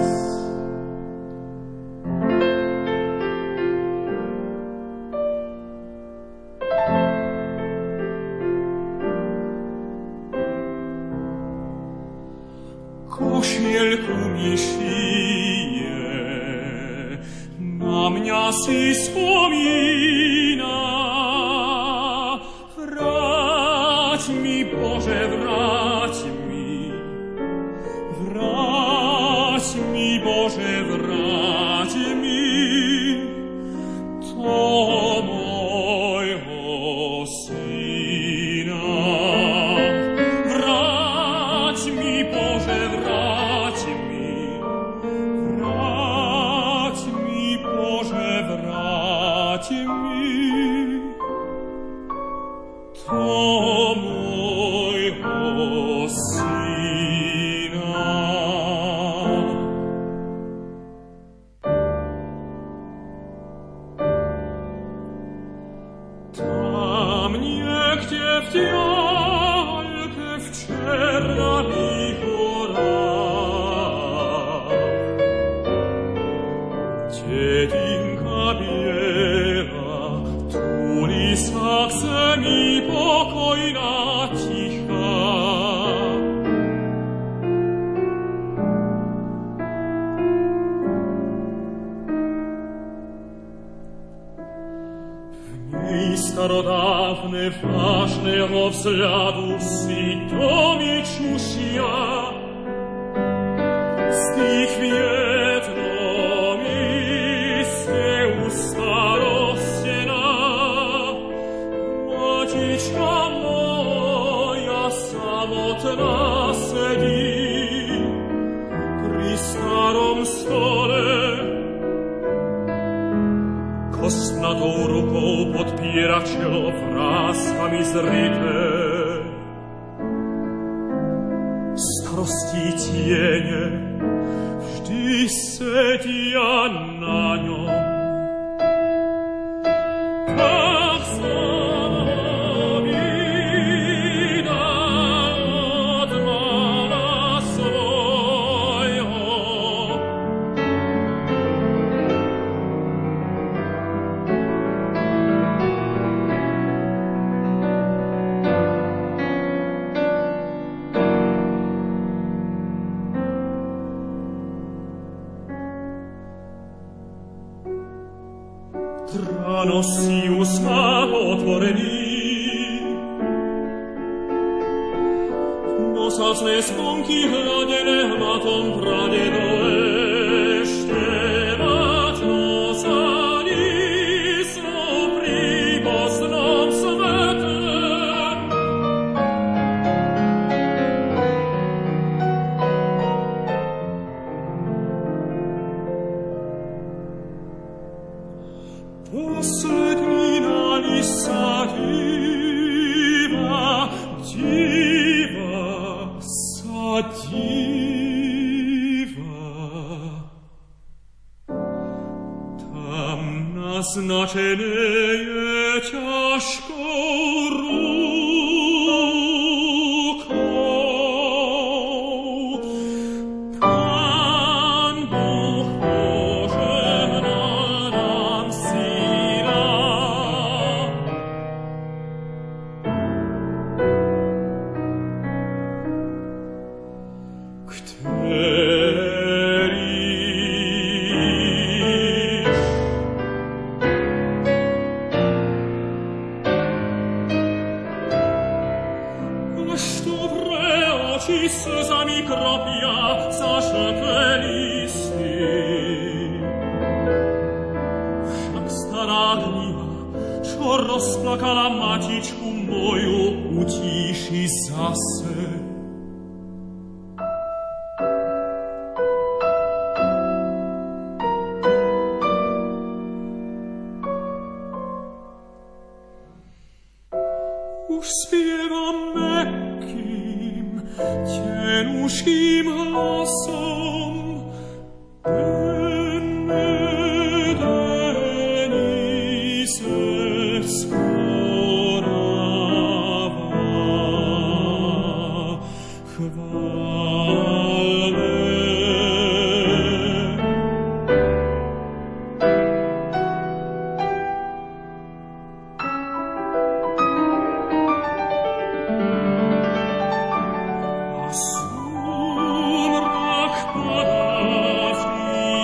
Košielku mi šije, na mňa si spomína. Vráť mi, Bože, vráť mi. Vráť mi, Bože, vráť mi. To môjho syna. Vráť mi, Bože, vráť mi. Vráť mi, Bože, vráť mi. To môjho syna. Tam niekde v diaľke v červených horách dedinka biela túli sa k zemi pokojná, tichá. V nej starodávne vážneho vzhľadu si domy čušia. Z tých viednom iste ústa roztená. Matička moja samotná sedí pri starom stole. Kostnatou rukou podpiera čelo vrázkami zrité. Starostí tiene vždy sedia na ňom. Tak zavída od mala svojho. Ráno si ústa otvorený, nosacné zvonky hladené hmatom pradedo ešte mať nosani snov pri bosnom svete. Poslední na nis sa díva, díva sa díva. Tam naznačené je ťažkou rukou. Pán Boh požehnal nám syna. Oči slzami kropia zažlté listy. Však stará hniva, čo rozplakala matičku moju, utíši zase. Tenuším hlasom Sumrak pada